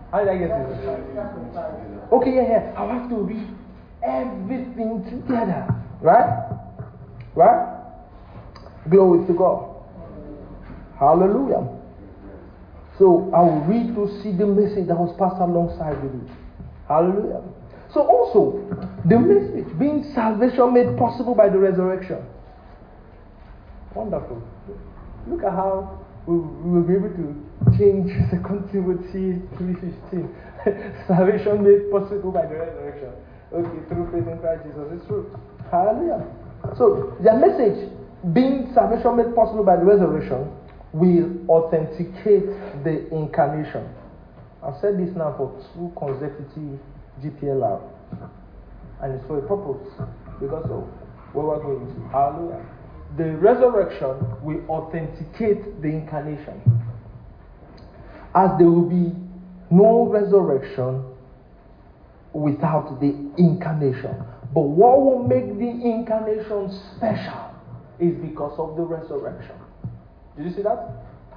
How did I get this? Okay, yeah. I have to read everything together. Right? Right? Glory to God. Hallelujah. So I will read to see the message that was passed alongside with it. Hallelujah. So also, the message being salvation made possible by the resurrection. Wonderful. Look at how we will be able to change 2 Timothy 3:15. Salvation made possible by the resurrection. Okay, through faith in Christ Jesus. It's true. Hallelujah. So the message being salvation made possible by the resurrection will authenticate the incarnation. I've said this now for 2 consecutive GPLR. And it's for a purpose. Because of where we're going to. Hallelujah. The resurrection will authenticate the incarnation. As there will be no resurrection without the incarnation. But what will make the incarnation special is because of the resurrection. Did you see that?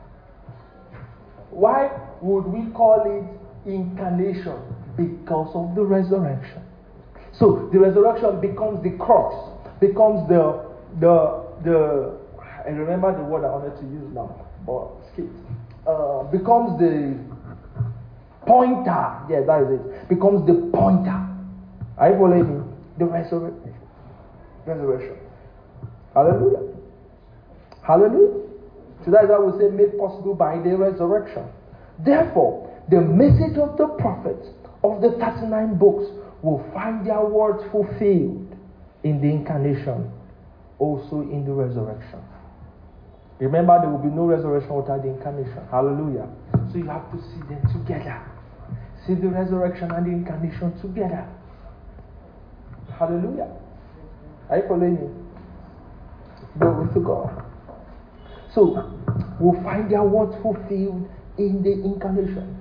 Why would we call it incarnation? Because of the resurrection. So the resurrection becomes the crux, becomes the I remember the word I wanted to use now, but skip. Becomes the pointer. Yeah, that is it. Becomes the pointer. Are you following me? The resurrection. Hallelujah. Hallelujah. So that is how we say made possible by the resurrection. Therefore, the message of the prophets of the 39 books will find their words fulfilled in the incarnation, also in the resurrection. Remember, there will be no resurrection without the incarnation. Hallelujah. So you have to see them together. See the resurrection and the incarnation together. Hallelujah. Are you following me? Glory to God. So, we'll find their words fulfilled in the incarnation.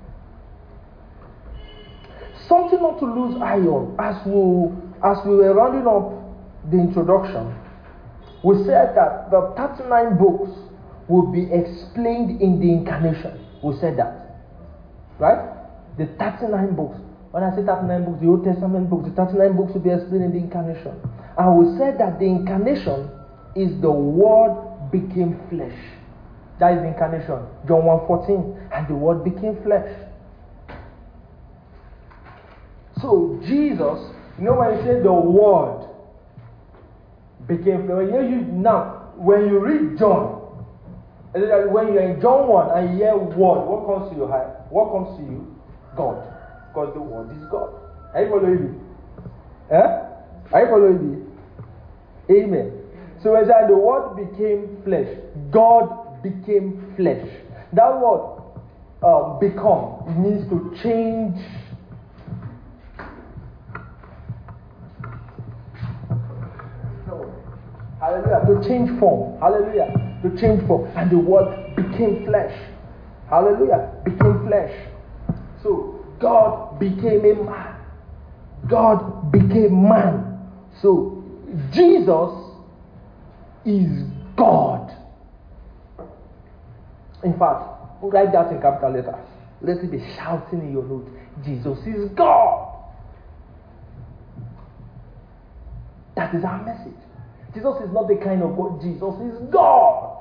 Something not to lose eye on as we were rounding up the introduction. We said that the 39 books will be explained in the incarnation. We said that. Right? The 39 books. When I say 39 books, the Old Testament books, the 39 books will be explained in the incarnation. And we said that the incarnation is the Word became flesh. That is the incarnation. John 1:14. And the Word became flesh. So Jesus, you know when you say the Word became flesh, when you read John, when you're in John 1 and you hear Word, what comes to your heart? What comes to you? God. Because the Word is God. Are you following me? Are you following me? Amen. So as the Word became flesh, God became flesh. That word become, it means to change. Hallelujah. To change form. Hallelujah. To change form. And the Word became flesh. Hallelujah. Became flesh. So God became a man. God became man. So Jesus is God. In fact, write that in capital letters. Let it be shouting in your note. Jesus is God. That is our message. Jesus is not the kind of God. Jesus is God.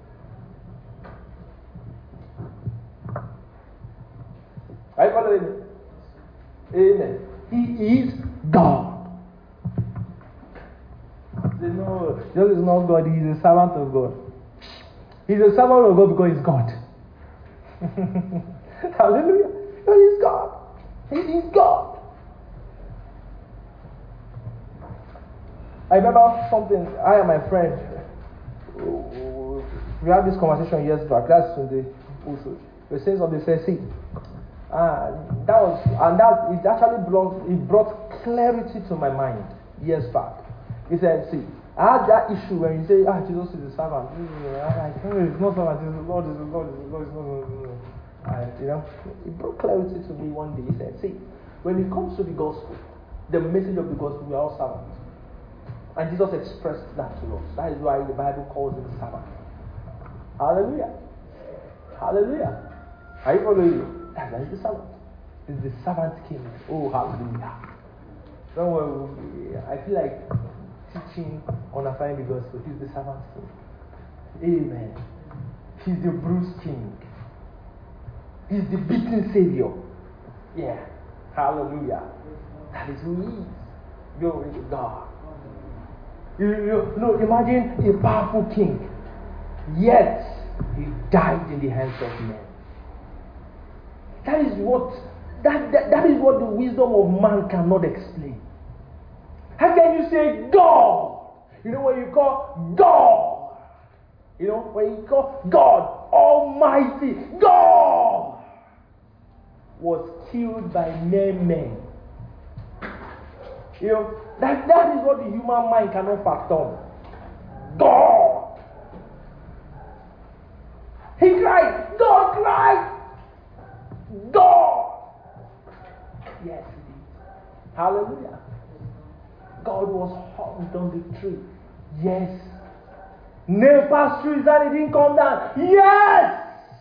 Are you following me? Amen. He is God. No, Jesus is not God. He is a servant of God. He's a servant of God because he's God. Hallelujah. He is God. He is God. I remember something. I and my friend, we had this conversation years back. Last Sunday, also. We were saying something. They said, "See, it actually brought clarity to my mind years back." He said, "See, I had that issue when you say, Jesus is a servant. I think it's not servant, it's the Lord, it's the Lord, it's the Lord, it's not. And, it brought clarity to me one day. He said, see, when it comes to the gospel, the message of the gospel, we are all servants. And Jesus expressed that to us. That is why the Bible calls him servant. Hallelujah. Hallelujah. Are you following me? That is the servant. He's the servant king. Oh, hallelujah. So I feel like teaching on applying the gospel. He's the servant king. Amen. He's the bruised king. He's the beaten savior. Yeah. Hallelujah. That is who he is. Glory to God. Imagine a powerful king, yet he died in the hands of men. That is what the wisdom of man cannot explain. How can you say God? You know when you call God, when you call God Almighty, God was killed by mere men. That is what the human mind cannot fathom. God. He cried. God cried. God. Yes, he did. Hallelujah. God was hung on the tree. Yes. Nail passed through his hand, he didn't come down. Yes.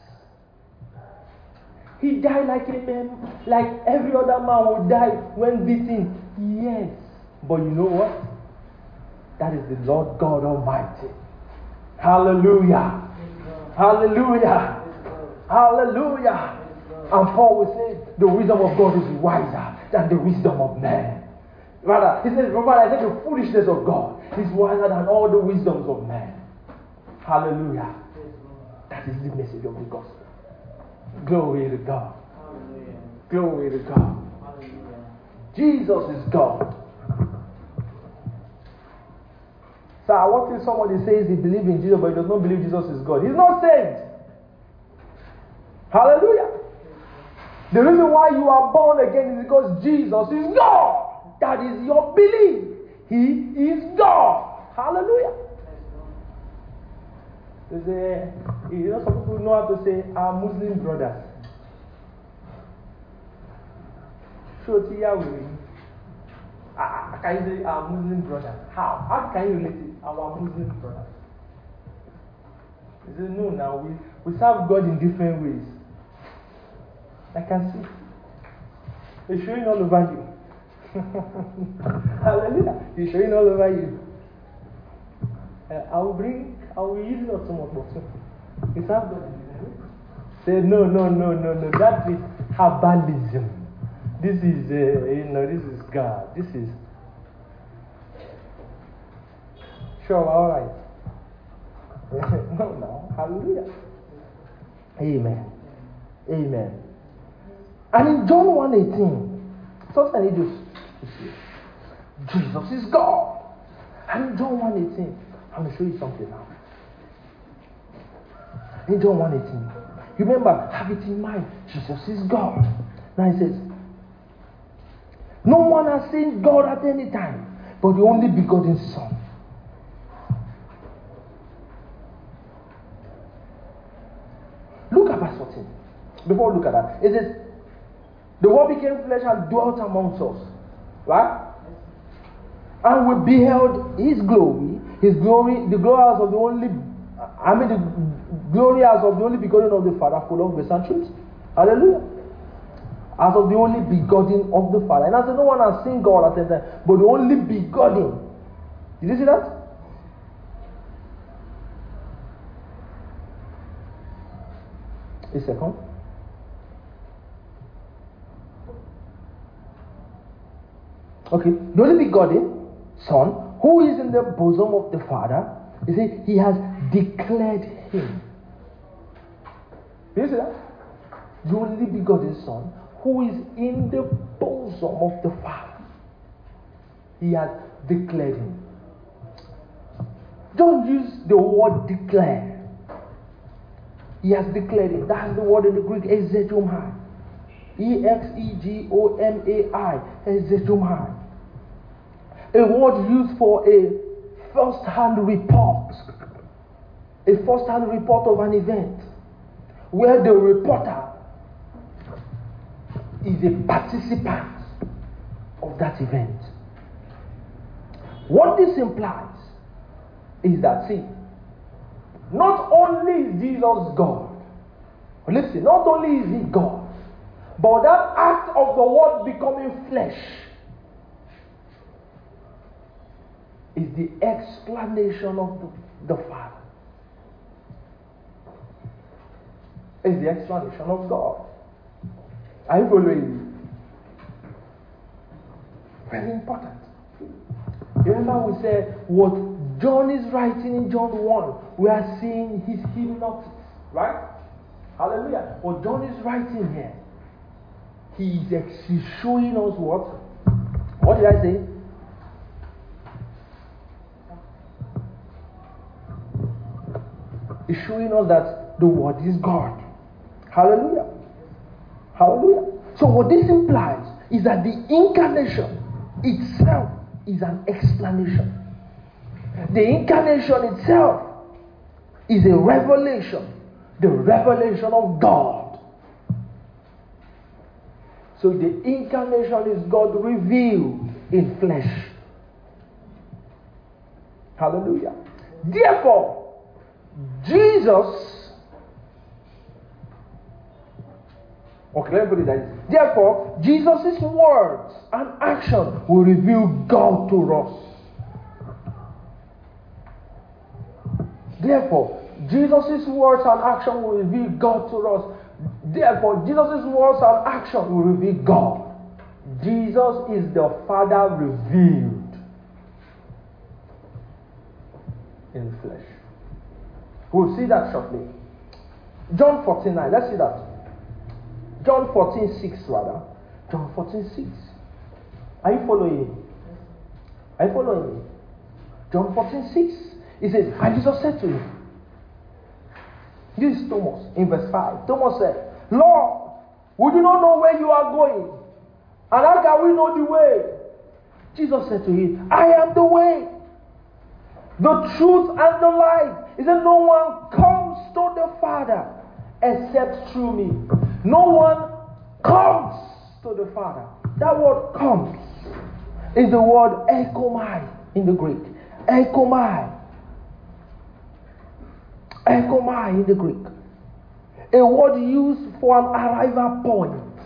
He died like a man, like every other man would die when beaten. Yes. But you know what? That is the Lord God Almighty. Hallelujah. Hallelujah. Hallelujah. And Paul will say, the wisdom of God is wiser than the wisdom of man. Rather, he says, I said the foolishness of God is wiser than all the wisdoms of man. Hallelujah. That is the message of the gospel. Glory to God. Hallelujah. Glory to God. Hallelujah. Jesus is God. So what if somebody says he believes in Jesus but he does not believe Jesus is God? He's not saved. Hallelujah. The reason why you are born again is because Jesus is God. That is your belief. He is God. Hallelujah. Some people know how to say our Muslim brothers. Can you say our Muslim brothers? How can you relate it? Our Muslim brothers. He said, no, now we serve God in different ways. I can see. He's showing all over you. Hallelujah. He's showing all over you. I will use it not so much, but we serve God in different ways. Say, no. That is herbalism. This is, this is God. This is. Sure, all right. No. Hallelujah. Amen. Amen. And in John 1:18, something I need you to see. Jesus is God. And in John 1:18, I'm going to show you something now. In John 1:18, you remember, have it in mind, Jesus is God. Now he says, no one has seen God at any time, but the only begotten Son. Look at verse 14. Before we look at that, it says, the Word became flesh and dwelt amongst us. Right? And we beheld His glory, the glory as of the only, the glory as of the only begotten of the Father, full of grace and truth. Hallelujah. As of the only begotten of the Father. And I said, no one has seen God at any time, but the only begotten. Did you see that? A second. Okay, the only begotten Son, who is in the bosom of the Father, you see, He has declared Him. Did you see that? The only begotten Son, who is in the bosom of the Father. He has declared Him. Don't use the word declare. He has declared Him. That's the word in the Greek, exegomai. exegomai, exegomai. A word used for a first-hand report. A first-hand report of an event, where the reporter is a participant of that event. What this implies is that, see, not only is Jesus God, listen, not only is He God, But that act of the Word becoming flesh is the explanation of the Father. Is the explanation of God. Are you following me? Very important. You remember we said what John is writing in John 1, we are seeing his hypnosis, right? Hallelujah. What John is writing here, he's showing us what? What did I say? He's showing us that the Word is God. Hallelujah. Hallelujah. So what this implies is that the incarnation itself is an explanation. The incarnation itself is a revelation. The revelation of God. So the incarnation is God revealed in flesh. Hallelujah. Therefore, Jesus, okay, let me put it like this. Therefore, Jesus' words and action will reveal God to us. Therefore, Jesus' words and action will reveal God to us. Therefore, Jesus' words and action will reveal God. Jesus is the Father revealed in flesh. We'll see that shortly. John 14:9. Let's see that. John 14:6 rather. John 14:6. Are you following me? Are you following me? John 14:6. He says, and Jesus said to him, this is Thomas in verse 5. Thomas said, Lord, we do not know where you are going, and how can we know the way? Jesus said to him, I am the way, the truth, and the life. He said, no one comes to the Father except through me. No one comes to the Father. That word comes is the word ekomai in the Greek. Ekomai. Ekomai in the Greek. A word used for an arrival point.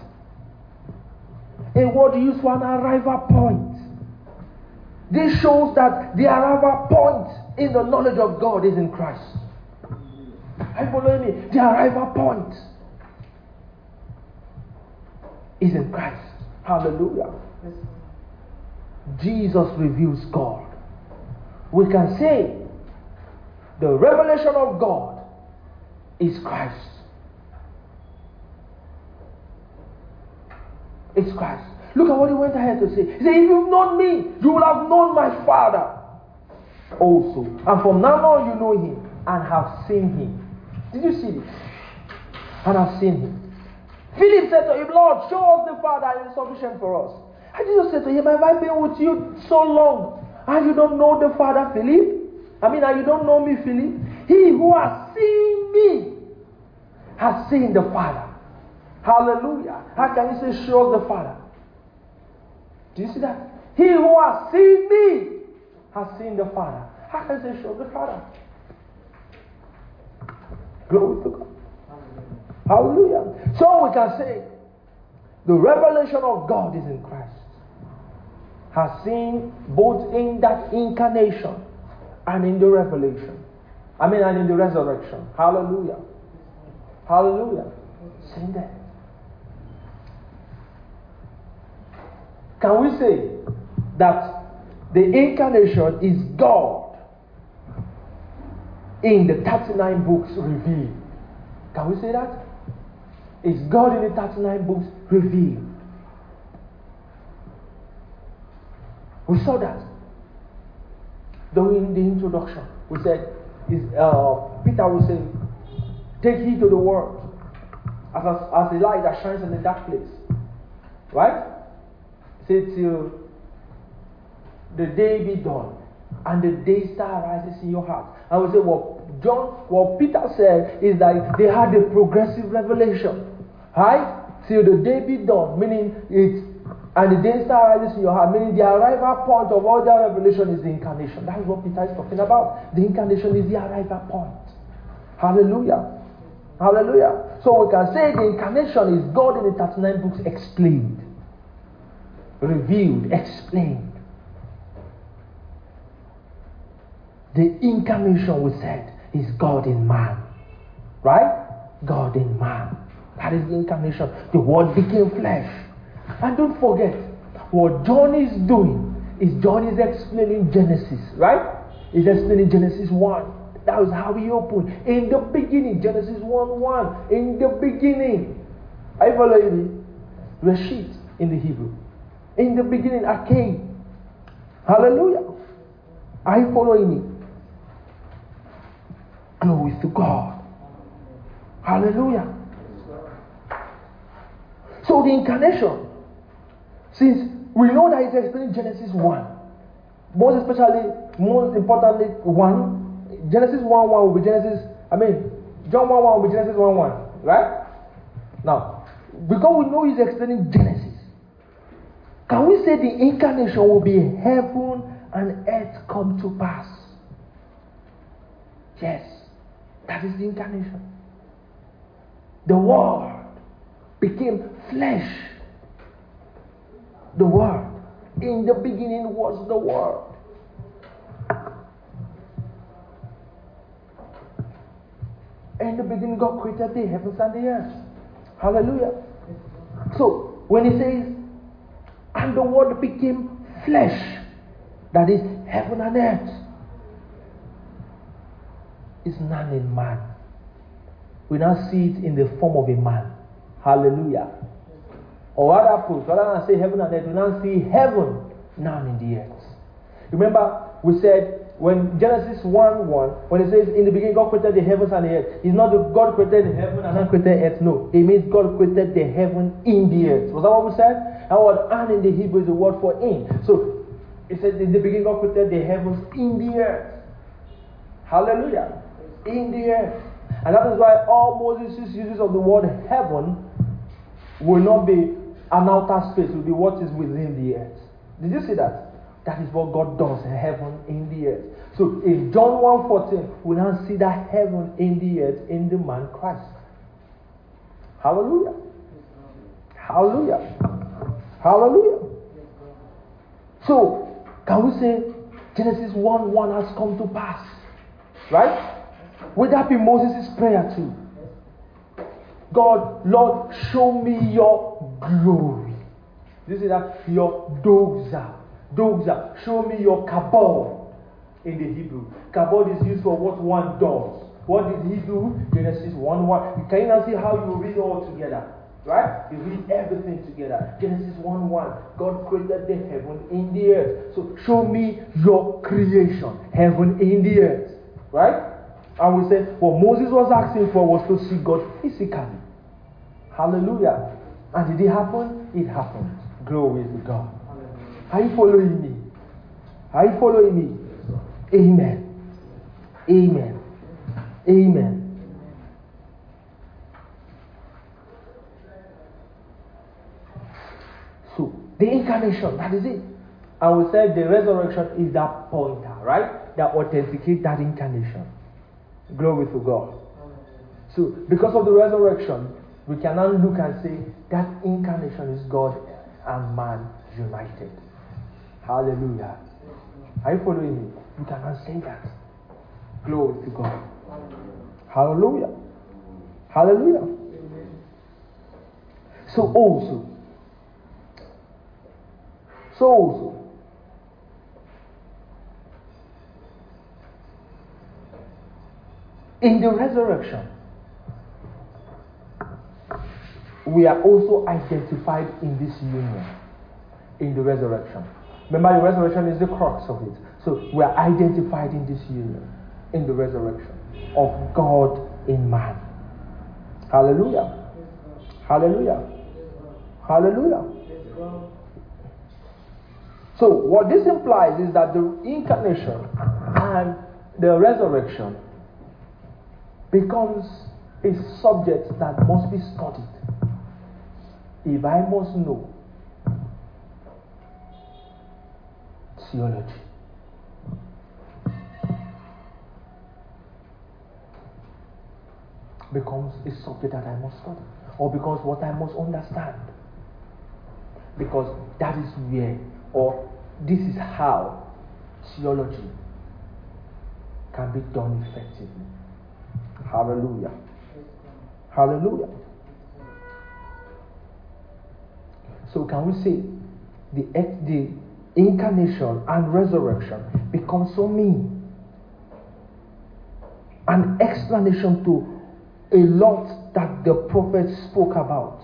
A word used for an arrival point. This shows that the arrival point in the knowledge of God is in Christ. Are you following me? The arrival point is in Christ. Hallelujah. Jesus reveals God. We can say the revelation of God is Christ. It's Christ. Look at what he went ahead to say. He said, if you've known me, you will have known my Father also. And from now on you know him and have seen him. Did you see this? And have seen him. Philip said to him, Lord, show us the Father, and it is sufficient for us. And Jesus said to him, have I been with you so long, and you don't know the Father, Philip? And you don't know me, Philip? He who has seen me has seen the Father. Hallelujah. How can you say, show us the Father? Do you see that? He who has seen me has seen the Father. How can you say, show the Father? Glory to God. Hallelujah. So we can say, the revelation of God is in Christ. Has seen both in that incarnation and in the revelation. And in the resurrection. Hallelujah. Hallelujah. Seen that. Can we say that the incarnation is God in the 39 books revealed? Can we say that? Is God in the 39 books revealed? We saw that during the introduction. We said, Peter will say, take heed to the word as a light that shines in the dark place. Right? Say till the day be done and the day star rises in your heart. And we say what Peter said is that they had a progressive revelation. Right? Till the day be done, meaning and the day star rises in your heart, meaning the arrival point of all that revelation is the incarnation. That is what Peter is talking about. The incarnation is the arrival point. Hallelujah. Hallelujah. So we can say the incarnation is God in the 39 books explained, revealed, explained. The incarnation, we said, is God in man. Right? God in man. That is the incarnation. The Word became flesh. And don't forget, what John is doing is John is explaining Genesis. Right? He's explaining Genesis 1. That was how he opened. In the beginning, Genesis 1:1. In the beginning. Are you following me? Reshit in the Hebrew. In the beginning, Arche. Hallelujah. Are you following me? Glory to God. Hallelujah. So the incarnation, since we know that it's explaining Genesis 1, most importantly, 1, Genesis 1:1 will be John 1:1 will be Genesis 1:1, right? Now, because we know he's explaining Genesis, can we say the incarnation will be heaven and earth come to pass? Yes, that is the incarnation. The Word became flesh. The Word. In the beginning was the Word. In the beginning, God created the heavens and the earth. Hallelujah. So, when he says, and the Word became flesh, that is heaven and earth, is none in man. We now see it in the form of a man. Hallelujah. Or other proofs, rather than say heaven and earth, we now see heaven, none in the earth. Remember, we said, when Genesis 1:1, when it says, in the beginning God created the heavens and the earth, it's not that God created the heaven and then created earth. No, it means God created the heaven in the earth. Was that what we said? That word "and" in the Hebrew is the word for "in." So, it said, in the beginning God created the heavens in the earth. Hallelujah. In the earth. And that is why all Moses' uses of the word heaven will not be an outer space, it will be what is within the earth. Did you see that? That is what God does, heaven in the earth. So in John 1:14, we now see that heaven in the earth in the man Christ. Hallelujah. Hallelujah. Hallelujah. So, can we say Genesis 1:1 has come to pass? Right? Would that be Moses' prayer too? God, Lord, show me your glory. You see that? Your doxa. Doxa. Show me your kabod in the Hebrew. Kabod is used for what one does. What did he do? Genesis 1:1. Can you now see how you read all together? Right? You read everything together. Genesis 1:1. God created the heaven in the earth. So show me your creation. Heaven in the earth. Right? And we said what Moses was asking for was to see God physically. Hallelujah. And did it happen? It happened. Glory to God. Are you following me? Are you following me? Amen. Amen. Amen. So, the incarnation, that is it. And we said the resurrection is that pointer, right? That authenticates that incarnation. Glory to God. So, because of the resurrection, we can now look and say that incarnation is God and man united. Hallelujah. Are you following me? You can now say that. Glory to God. Hallelujah. Hallelujah. So also, in the resurrection, we are also identified in this union. In the resurrection. Remember, the resurrection is the crux of it. So we are identified in this union, in the resurrection of God in man. Hallelujah. Hallelujah. Hallelujah. So what this implies is that the incarnation and the resurrection becomes a subject that must be studied. If I must know theology. becomes a subject that I must study, or becomes what I must understand. Because that is where, or this is how theology can be done effectively. Hallelujah. Hallelujah. So can we say the incarnation and resurrection become so mean? An explanation to a lot that the prophets spoke about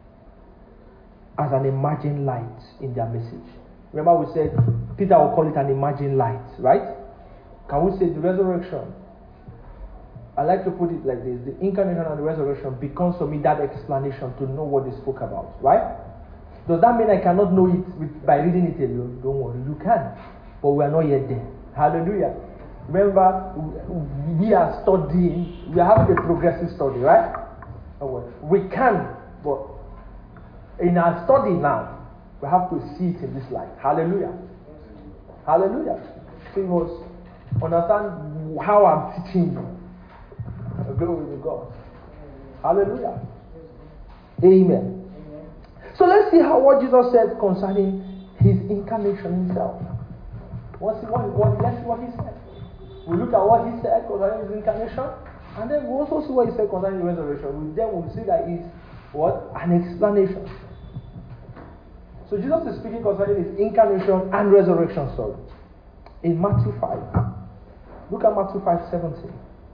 as an emerging light in their message. Remember we said Peter will call it an emerging light, right? Can we say the resurrection? I like to put it like this: the incarnation and the resurrection becomes for me that explanation to know what they spoke about, right? Does that mean I cannot know it by reading it alone? Don't worry, you can. But we are not yet there. Hallelujah. Remember, we are studying, we are having a progressive study, right? We can, but in our study now, we have to see it in this light. Hallelujah. Hallelujah. So you must understand how I'm teaching you. Glory to God. Hallelujah. Amen. So let's see what Jesus said concerning his incarnation himself. Let's see what he said. We look at what he said concerning his incarnation, and then we also see what he said concerning the resurrection. Then we'll see that it's what? An explanation. So Jesus is speaking concerning his incarnation and resurrection story. In Matthew 5. Look at Matthew 5:17.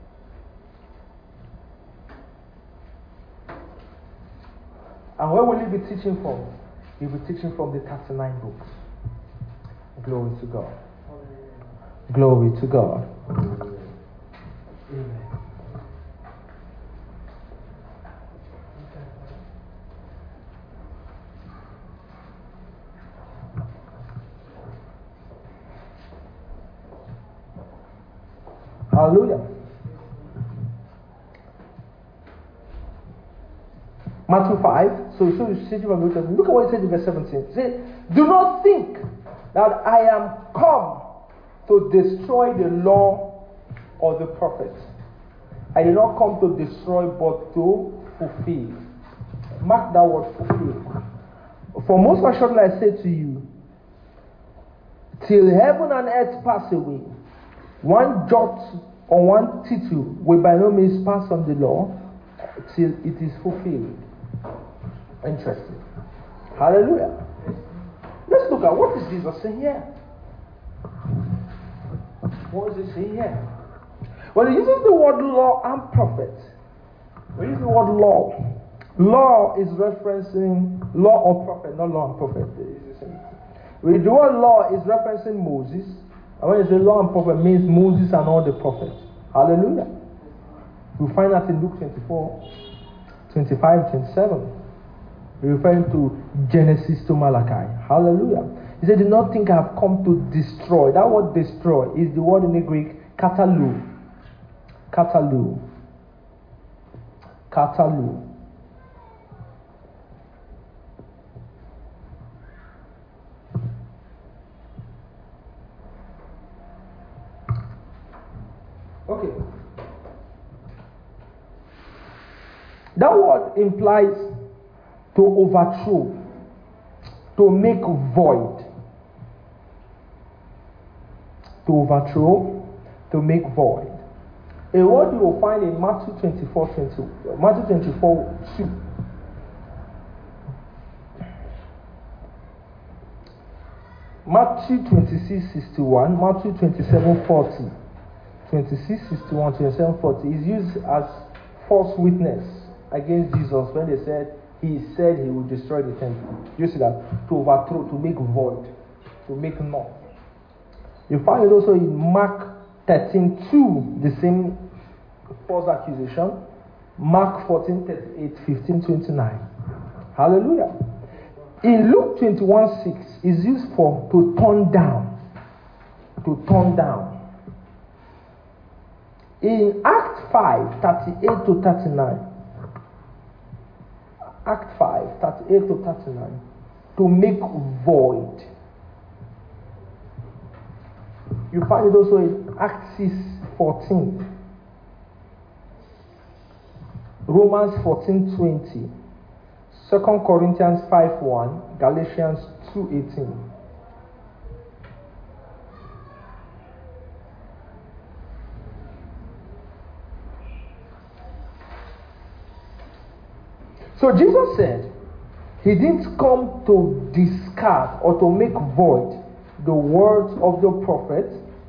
And where will he be teaching from? He'll be teaching from the 39 books. Glory to God. Glory to God. Amen. Hallelujah. Matthew 5. So you see, look at what it says in verse 17. Say, do not think that I am come to destroy the law or the prophets. I did not come to destroy, but to fulfill. Mark that word, fulfill. For most assuredly I say to you, till heaven and earth pass away, one jot or one tittle will by no means pass from the law till it is fulfilled. Interesting. Hallelujah. Let's look at what is Jesus saying here. What is he saying here? Well, he uses the word law and prophet. We use the word law. Law is referencing law or prophet, not law and prophet. With the word law is referencing Moses. And when you say law and prophet, means Moses and all the prophets. Hallelujah. You find that in Luke 24, 25, 27. Referring to Genesis to Malachi. Hallelujah. He said, do not think I have come to destroy. That word destroy is the word in the Greek katalu. Katalu. Katalu. Okay. That word implies to overthrow, to make void. To overthrow, to make void. A word you will find in Matthew 24, 2. Matthew 26, 61, Matthew 27, 40. 26, 61, 27, 40 is used as false witness against Jesus when they said he would destroy the temple. You see that? To overthrow, to make void, to make null. You find it also in Mark 13:2, the same false accusation. Mark 14:38, 15, 29. Hallelujah. In Luke 21:6 is used for to turn down. To turn down. In Acts 5:38 to 39. Act 5, 38 to 39. To make void. You find it also in Act 6:14. Romans 14:20, 2 Corinthians 5:1, Galatians 2:18. So Jesus said he didn't come to discard or to make void the words of the prophet,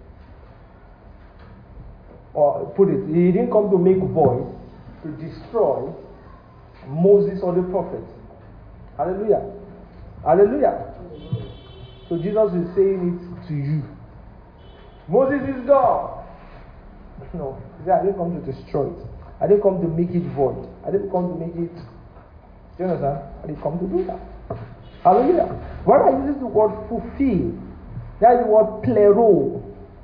or put it, he didn't come to make void, to destroy Moses or the prophet. Hallelujah. Hallelujah. So Jesus is saying it to you. Moses is God. No, he said, I didn't come to destroy it. I didn't come to make it void. I didn't come to make it. Do you understand? I didn't come to do that. Hallelujah. When I use the word fulfill, that is the word plero.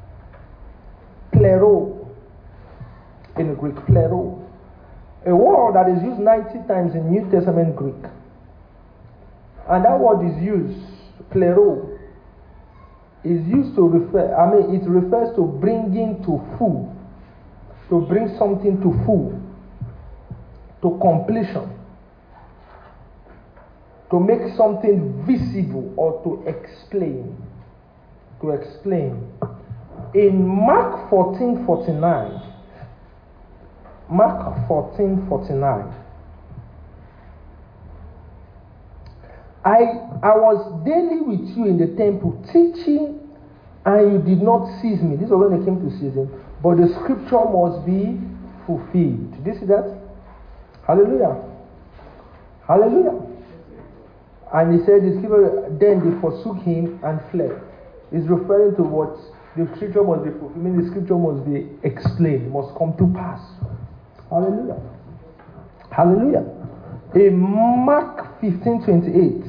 Plero. In the Greek, plero. A word that is used 90 times in New Testament Greek. And that word is used, plero, is used to refer, it refers to bringing to full. To bring something to full. To completion. To make something visible or to explain. To explain. In Mark 14:49, Mark 14:49, I was daily with you in the temple teaching, and you did not seize me. This was when they came to seize him. But the scripture must be fulfilled. Did you see that? Hallelujah. Hallelujah. And he said, the scripture, then they forsook him and fled. It's referring to what the scripture must be fulfilled. I mean, the scripture must be explained, must come to pass. Hallelujah. Hallelujah. In Mark 15:28,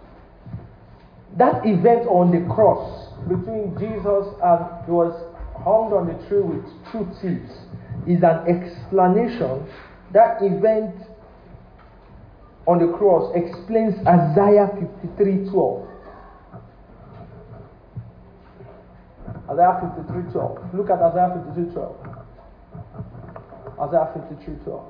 that event on the cross between Jesus and he was hung on the tree with two thieves is an explanation. That event on the cross explains Isaiah 53:12. Isaiah 53:12. Look at Isaiah 53:12. Isaiah 53:12.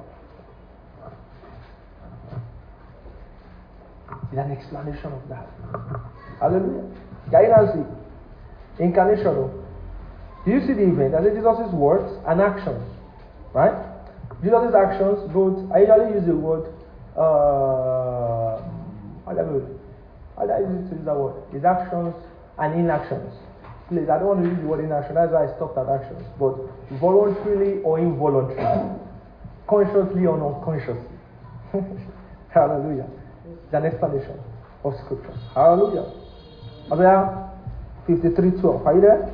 It's an explanation of that. Hallelujah. Can you now see? Incarnation. Do you see the event? I said Jesus' words and actions. Right? Jesus' actions, both, I usually use the word, how do I use that word? His actions and inactions. Please, I don't want to use the word inaction. That's why I stopped at actions. But voluntarily or involuntarily. Consciously or unconsciously. Hallelujah. It's an explanation of scriptures. Hallelujah. Isaiah 53:12. Are you there?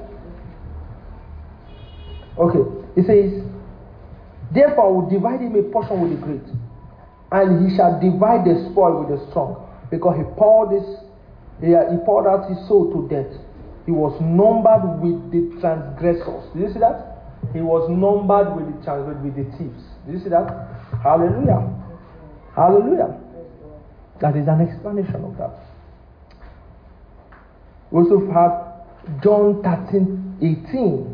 Okay. It says, therefore I will divide him a portion with the great, and he shall divide the spoil with the strong, because he poured out his soul to death. He was numbered with the transgressors. Did you see that? He was numbered with the thieves. Did you see that? Hallelujah. Hallelujah. That is an explanation of that. We also have John 13:18.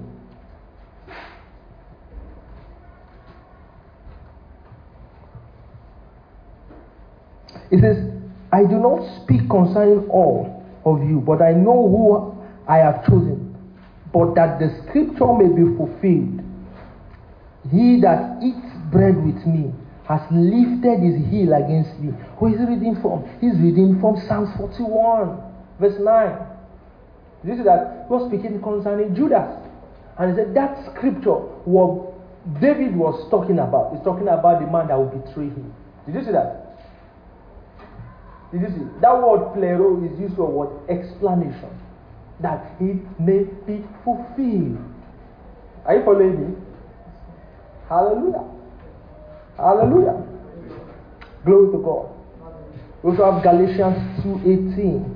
It says, I do not speak concerning all of you, but I know who I have chosen, but that the scripture may be fulfilled. He that eats bread with me has lifted his heel against me. Who is he reading from? He's reading from Psalms 41, verse 9. Did you see that? He was speaking concerning Judas. And he said that scripture, what David was talking about, is talking about the man that will betray him. Did you see that? Did you see? That word plero is used for what? Explanation. That it may be fulfilled. Are you following me? Hallelujah. Hallelujah. Glory to God. We also have Galatians 2:18.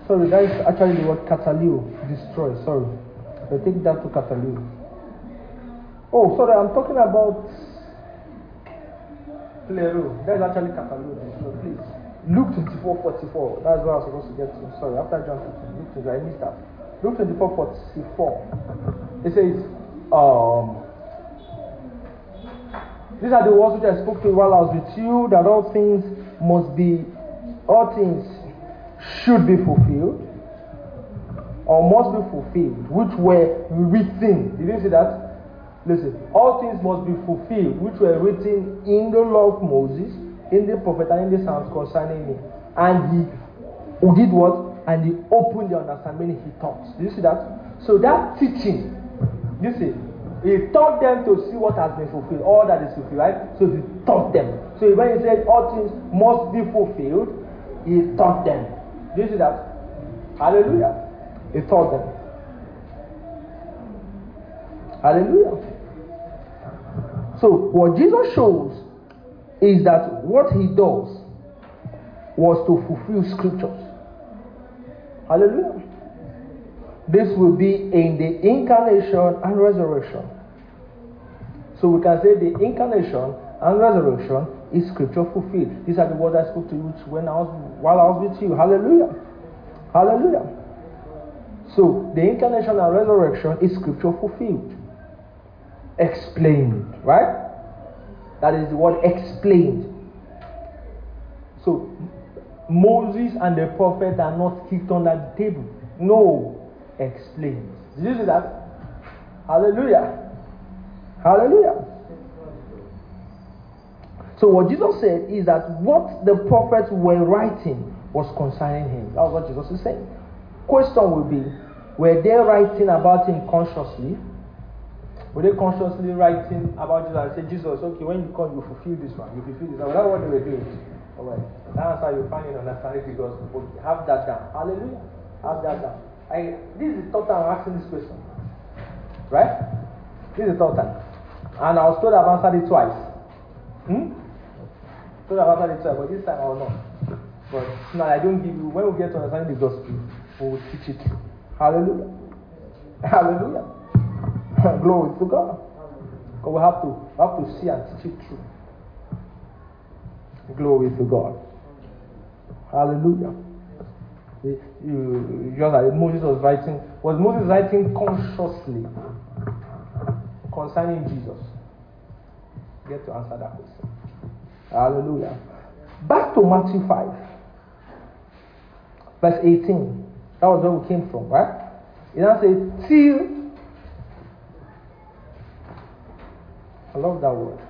Sorry, that is actually the word kataleo, destroy. Sorry. So take that to kataleo. Oh, sorry, I'm talking about plero. That's actually kataleo. So please. Luke 24:44. That's what I was supposed to get to. Sorry, after John 15. Luke 24, I missed that. Luke 24:44. It says, these are the words which I spoke to you while I was with you, that all things should be fulfilled, or must be fulfilled, which were written. Did you see that? Listen, all things must be fulfilled, which were written in the law of Moses, in the prophet, and in the Psalms concerning me. And he who did what? And he opened the understanding, he taught. Did you see that? So that teaching, you see, he taught them to see what has been fulfilled, all that is fulfilled, right? So he taught them. So when he said all things must be fulfilled, he taught them. Do you see that? Hallelujah. He taught them. Hallelujah. So what Jesus shows is that what he does was to fulfill scriptures. Hallelujah. This will be in the incarnation and resurrection. So we can say the incarnation and resurrection is scripture fulfilled. These are the words I spoke to you while I was with you. Hallelujah. Hallelujah. So the incarnation and resurrection is scripture fulfilled. Explained. Right? That is the word explained. So Moses and the prophet are not kicked under the table. No. Explained. Did you see that? Hallelujah. Hallelujah. So what Jesus said is that what the prophets were writing was concerning him. That was what Jesus is saying. Question will be, were they writing about him consciously? Were they consciously writing about Jesus and say, Jesus, okay, when you come, you fulfill this one, you fulfill this one. That's what they were doing. Alright. That's how you find it understanding, because have that down. Hallelujah. Have that down. This is the third time I'm asking this question. Right? This is the third time. And I was told I've answered it twice. Told I've answered it twice, but this time I will not. But now I don't give you, when we get to understanding the gospel, we will teach it. Hallelujah. Hallelujah. Glory to God. Because we have to see and teach it true. Glory to God. Hallelujah. Just like Moses was Moses writing consciously concerning Jesus? Get to answer that question. Hallelujah. Back to Matthew 5, verse 18. That was where we came from, right? It now says, till. I love that word.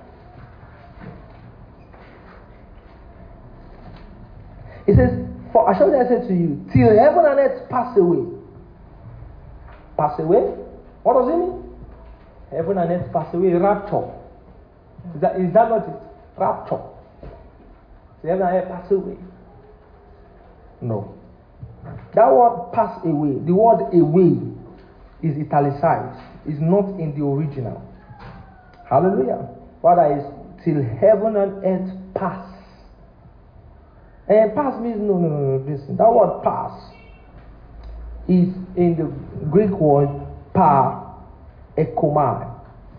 It says, for assuredly I say to you, till heaven and earth pass away. Pass away? What does it mean? Heaven and earth pass away. Rapture. Is that not it? Rapture. So heaven and earth pass away. No. That word pass away, the word away is italicized. It's not in the original. Hallelujah. What is till heaven and earth pass. And pass means no. Listen, that word pass is in the Greek word par ekomai.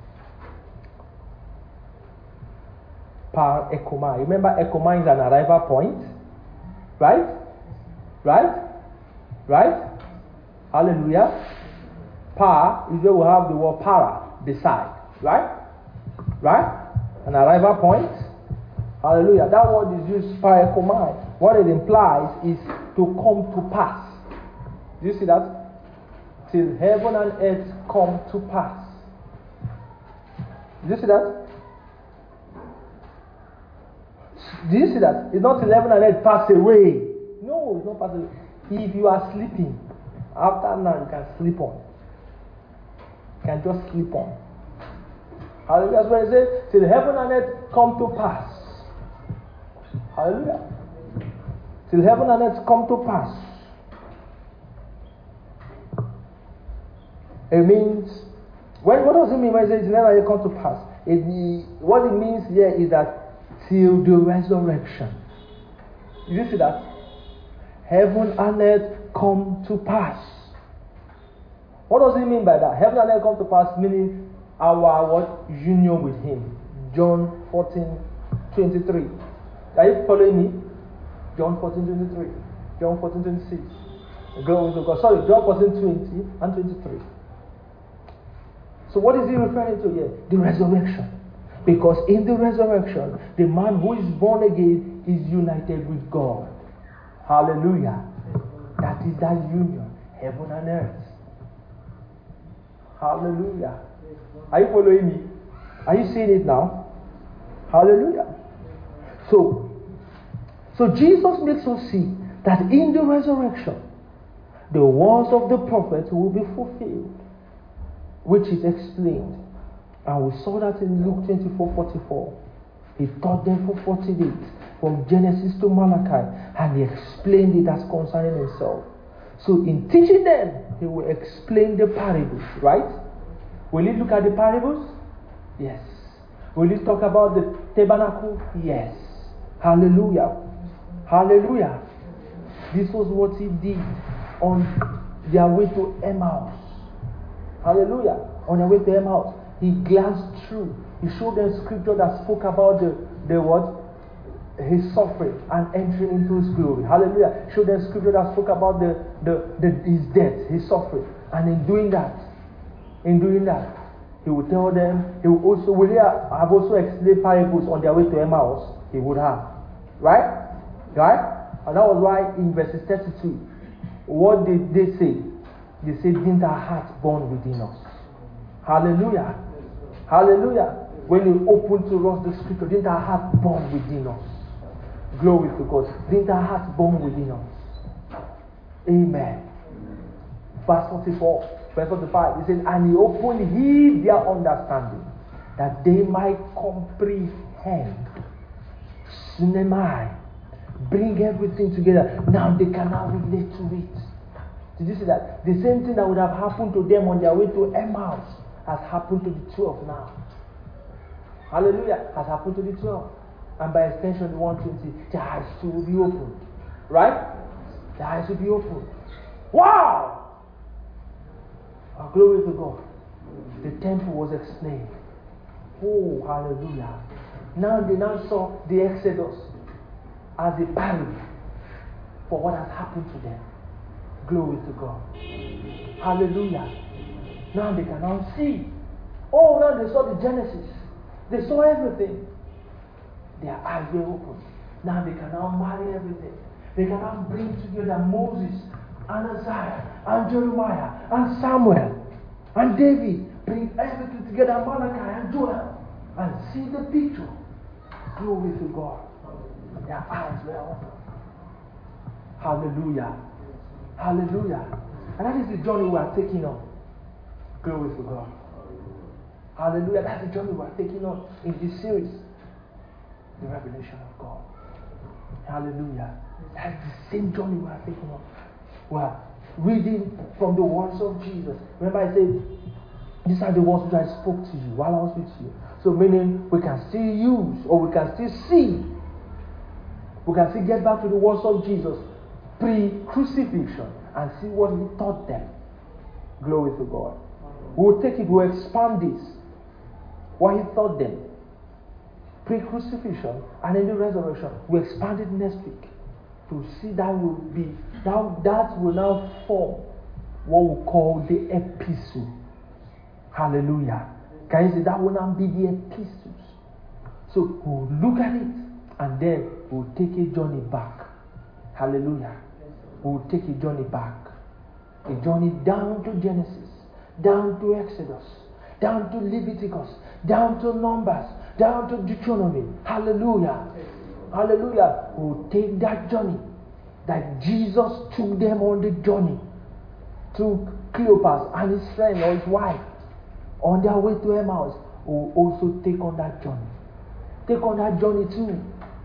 Par ekomai. Remember, ekomai is an arrival point, right? Hallelujah. Par is where we have the word para, beside, right? An arrival point. Hallelujah. That word is used par ekomai. What it implies is to come to pass. Do you see that? Till heaven and earth come to pass. Do you see that? Do you see that? It's not till heaven and earth pass away. No, it's not pass away. If you are sleeping, after now you can sleep on. You can just sleep on. Hallelujah. That's why it says, till heaven and earth come to pass. Hallelujah. Till heaven and earth come to pass. It means, what does it mean when it says till heaven and earth come to pass? What it means here is that till the resurrection. Did you see that? heaven and earth come to pass. What does it mean by that? Heaven and earth come to pass, meaning our what? Union with Him. John 14:23. Are you following me? John 14:23. John 14:26. Glory to God. Sorry, John 14:20 and 23. So what is he referring to here? The resurrection. Because in the resurrection, the man who is born again is united with God. Hallelujah. That is that union, heaven and earth. Hallelujah. Are you following me? Are you seeing it now? Hallelujah. So Jesus makes us see that in the resurrection, the words of the prophets will be fulfilled, which is explained. And we saw that in Luke 24:44. He taught them for 40 days, from Genesis to Malachi, and he explained it as concerning himself. So in teaching them, he will explain the parables, right? Will he look at the parables? Yes. Will he talk about the tabernacle? Yes. Hallelujah. Hallelujah. This was what he did on their way to Emmaus. Hallelujah. On their way to Emmaus, he glanced through. He showed them scripture that spoke about the what? His suffering and entering into his glory. Hallelujah. Showed them scripture that spoke about his death, his suffering. And in doing that, he would tell them, will he have also explained parables on their way to Emmaus? He would have. Right? Right? And that was why in verses 32, what did they say? They said, didn't our hearts burn within us? Hallelujah. Hallelujah. When you open to us the scripture, didn't our hearts burn within us? Glory to God. Didn't our hearts burn within us? Amen. Verse 44, verse 45, he said, and he opened their understanding, that they might comprehend. Sinemai. Bring everything together. Now they can now relate to it. Did you see that? The same thing that would have happened to them on their way to Emmaus has happened to the 12 now. Hallelujah. Has happened to the 12. And by extension, the 120, their eyes too will be opened. Right? Their eyes will be opened. Wow! Glory to God. The temple was explained. Oh, hallelujah. Now they now saw the Exodus as a parable for what has happened to them. Glory to God. Hallelujah. Now they can now see. Oh, now they saw the Genesis. They saw everything. Their eyes were open. Now they can now marry everything. They can now bring together Moses and Isaiah and Jeremiah and Samuel and David. Bring everything together, Malachi and Joel, and see the picture. Glory to God. Their eyes were open. Hallelujah. Hallelujah. And that is the journey we are taking on. Glory to God. Hallelujah. That's the journey we are taking on in this series. The revelation of God. Hallelujah. That's the same journey we are taking on. We are reading from the words of Jesus. Remember I said, these are the words which I spoke to you while I was with you. So meaning we can still use, or we can still see. We can still get back to the words of Jesus pre-crucifixion and see what he taught them. Glory to God. We'll take it, we'll expand this. What he taught them pre-crucifixion and in the resurrection. We'll expand it next week to see that will now form what we call the epistle. Hallelujah. Can you see that will now be the epistles? So we'll look at it and then we'll take a journey back. Hallelujah. We'll take a journey back. A journey down to Genesis, down to Exodus, down to Leviticus, down to Numbers, down to Deuteronomy. Hallelujah. Hallelujah. We'll take that journey that Jesus took them on the journey. Took Cleopas and his friend or his wife on their way to Emmaus. We'll also take on that journey. Take on that journey too.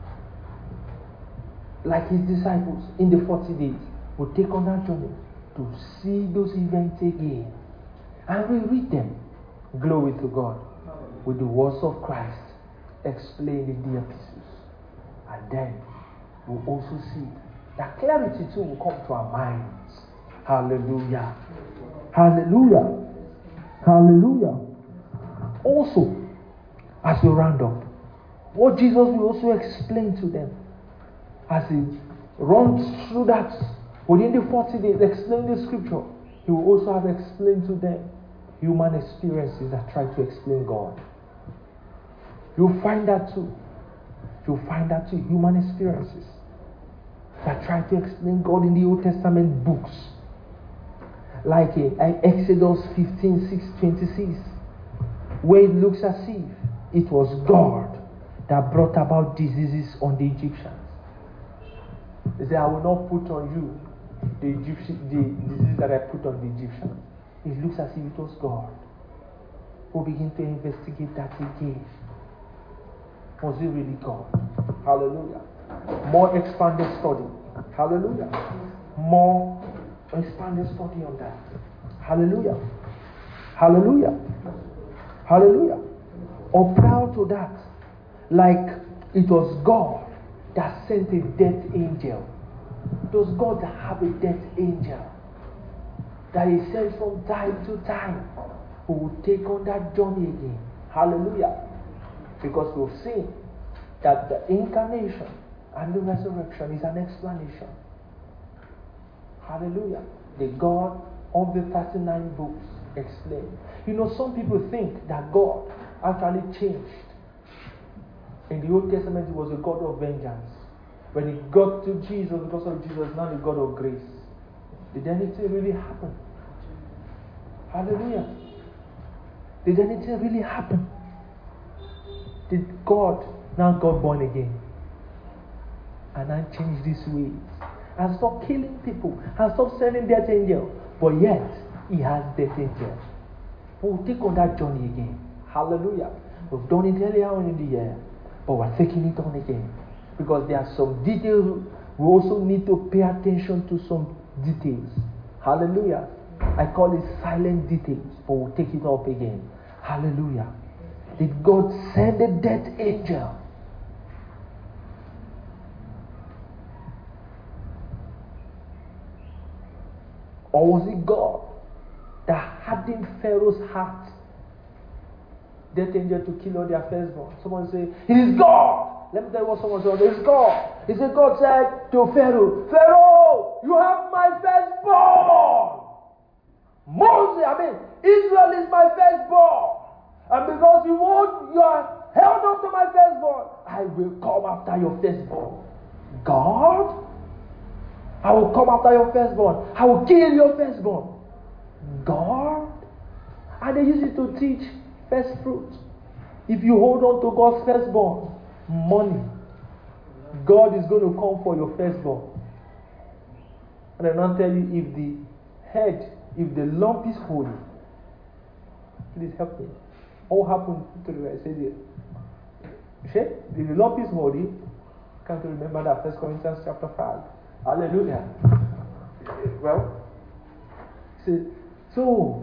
Like his disciples in the 40 days. We'll take on that journey to see those events again. And reread them. Glory to God. With the words of Christ explained in the epistles. And then we'll also see That clarity too will come to our minds. Hallelujah. Hallelujah. Hallelujah. Also, as we round up, what Jesus will also explain to them as he runs through that within the 40 days, explain the scripture, he will also have explained to them human experiences that try to explain God. You'll find that too. You'll find that too. Human experiences that try to explain God in the Old Testament books. Like in Exodus 15:6-26, where it looks as if it was God that brought about diseases on the Egyptians. He said, I will not put on you the disease that I put on the Egyptians. It looks as if it was God. We'll begin to investigate that again. Was it really God? Hallelujah. More expanded study. Hallelujah. More expanded study on that. Hallelujah. Hallelujah. Hallelujah. Or prior to that, like it was God that sent a death angel. It was God that had a death angel that he sent from time to time who would take on that journey again. Hallelujah. Because we've seen that the incarnation and the resurrection is an explanation. Hallelujah. The God of the 39 books explained. You know, some people think that God actually changed. In the Old Testament, he was a God of vengeance. When he got to Jesus, because of Jesus, now the God of grace. Did anything really happen? Hallelujah. Did anything really happen? Did God now got born again? And now changed his ways. And stop killing people. And stop sending death angel. But yet, he has death angel. We'll take on that journey again. Hallelujah. We've done it earlier on in the year. But we're taking it on again. Because there are some details. We also need to pay attention to some details. Hallelujah. I call it silent details. But we'll take it up again. Hallelujah. Did God send a death angel? Or was it God that hardened Pharaoh's heart? Death angel to kill all their firstborn. Someone say, it is God. Let me tell you what someone said. It is God. He said, God said to Pharaoh, Pharaoh, you have my firstborn. Israel is my firstborn. And because you are held on to my firstborn, I will come after your firstborn. God? I will come after your firstborn. I will kill your firstborn. God? And they use it to teach first fruit. If you hold on to God's firstborn, money, God is going to come for your firstborn. And I'm not telling you, if the head, if the lump is holy, please help me. What happened to the right? Say it. If the lump is holy, can't you remember that? 1 Corinthians chapter 5. Hallelujah. Well, so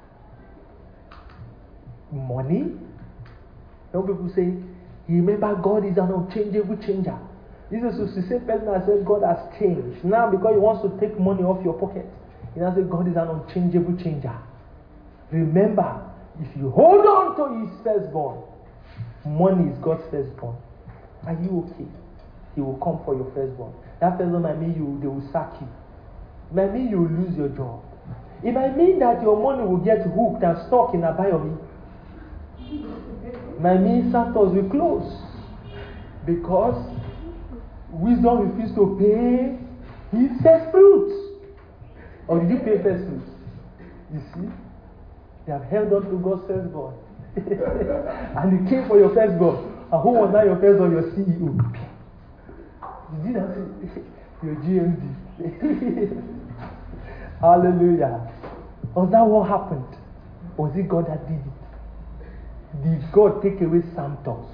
money. Some people say, remember God is an unchangeable changer. This is the same person that said God has changed. Now because he wants to take money off your pocket, he now says God is an unchangeable changer. Remember, if you hold on to his firstborn, money is God's firstborn. Are you okay? He will come for your firstborn. That firstborn might mean they will sack you. It might mean you will lose your job. It might mean that your money will get hooked and stuck in a Abayomi. It might mean Santos will close. Because wisdom refused to pay his first fruits. Or did you pay first fruits? You see? They have held on to God's firstborn. And he came for your firstborn. And who was now your firstborn? Your CEO. You did not see your GMD. Hallelujah. Was that what happened? Was it God that did it? Did God take away Santos?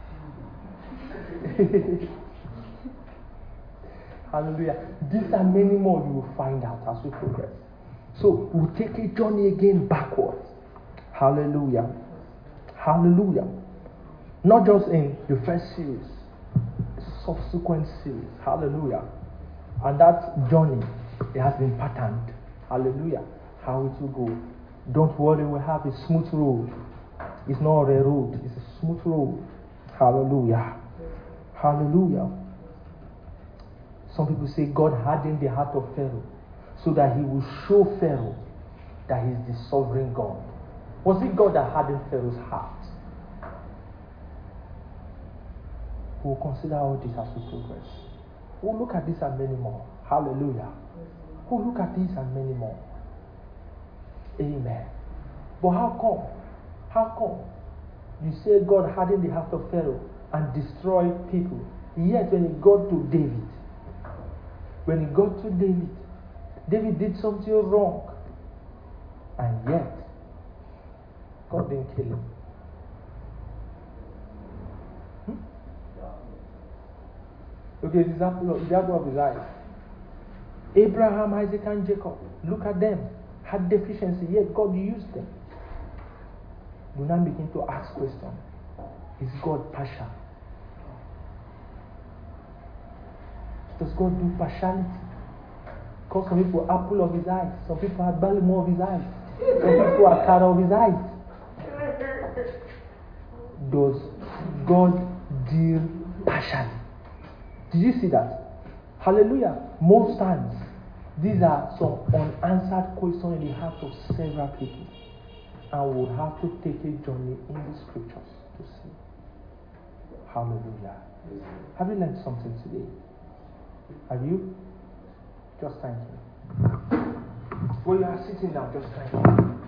Hallelujah. These are many more you will find out as we progress. So we'll take a journey again backwards. Hallelujah. Hallelujah. Not just in the first series, subsequent series. Hallelujah. And that journey, it has been patterned. Hallelujah. How it will go. Don't worry, we have a smooth road. It's not a road, it's a smooth road. Hallelujah. Hallelujah. Some people say God hardened the heart of Pharaoh so that he will show Pharaoh that he is the sovereign God. Was it God that hardened Pharaoh's heart? We'll consider all this as we progress. We'll look at this and many more. Hallelujah. We'll look at this and many more. Amen. But how come? How come? You say God hardened the heart of Pharaoh and destroyed people. Yet when it got to David, David did something wrong. And yet, God didn't kill him. Okay, the apple of his eyes. Abraham, Isaac, and Jacob. Look at them. Had deficiency, yet God used them. We now begin to ask questions. Is God partial? Does God do partiality? Because some people are apple of his eyes. Some people are balm of his eyes. Some people are cara of his eyes. Does God deal partially? Did you see that? Hallelujah. Most times, these are some unanswered questions in the heart of several people. And we'll have to take a journey in the scriptures to see. Hallelujah. Have you learned something today? Have you? Just thank Him. When you are sitting down, just thank Him.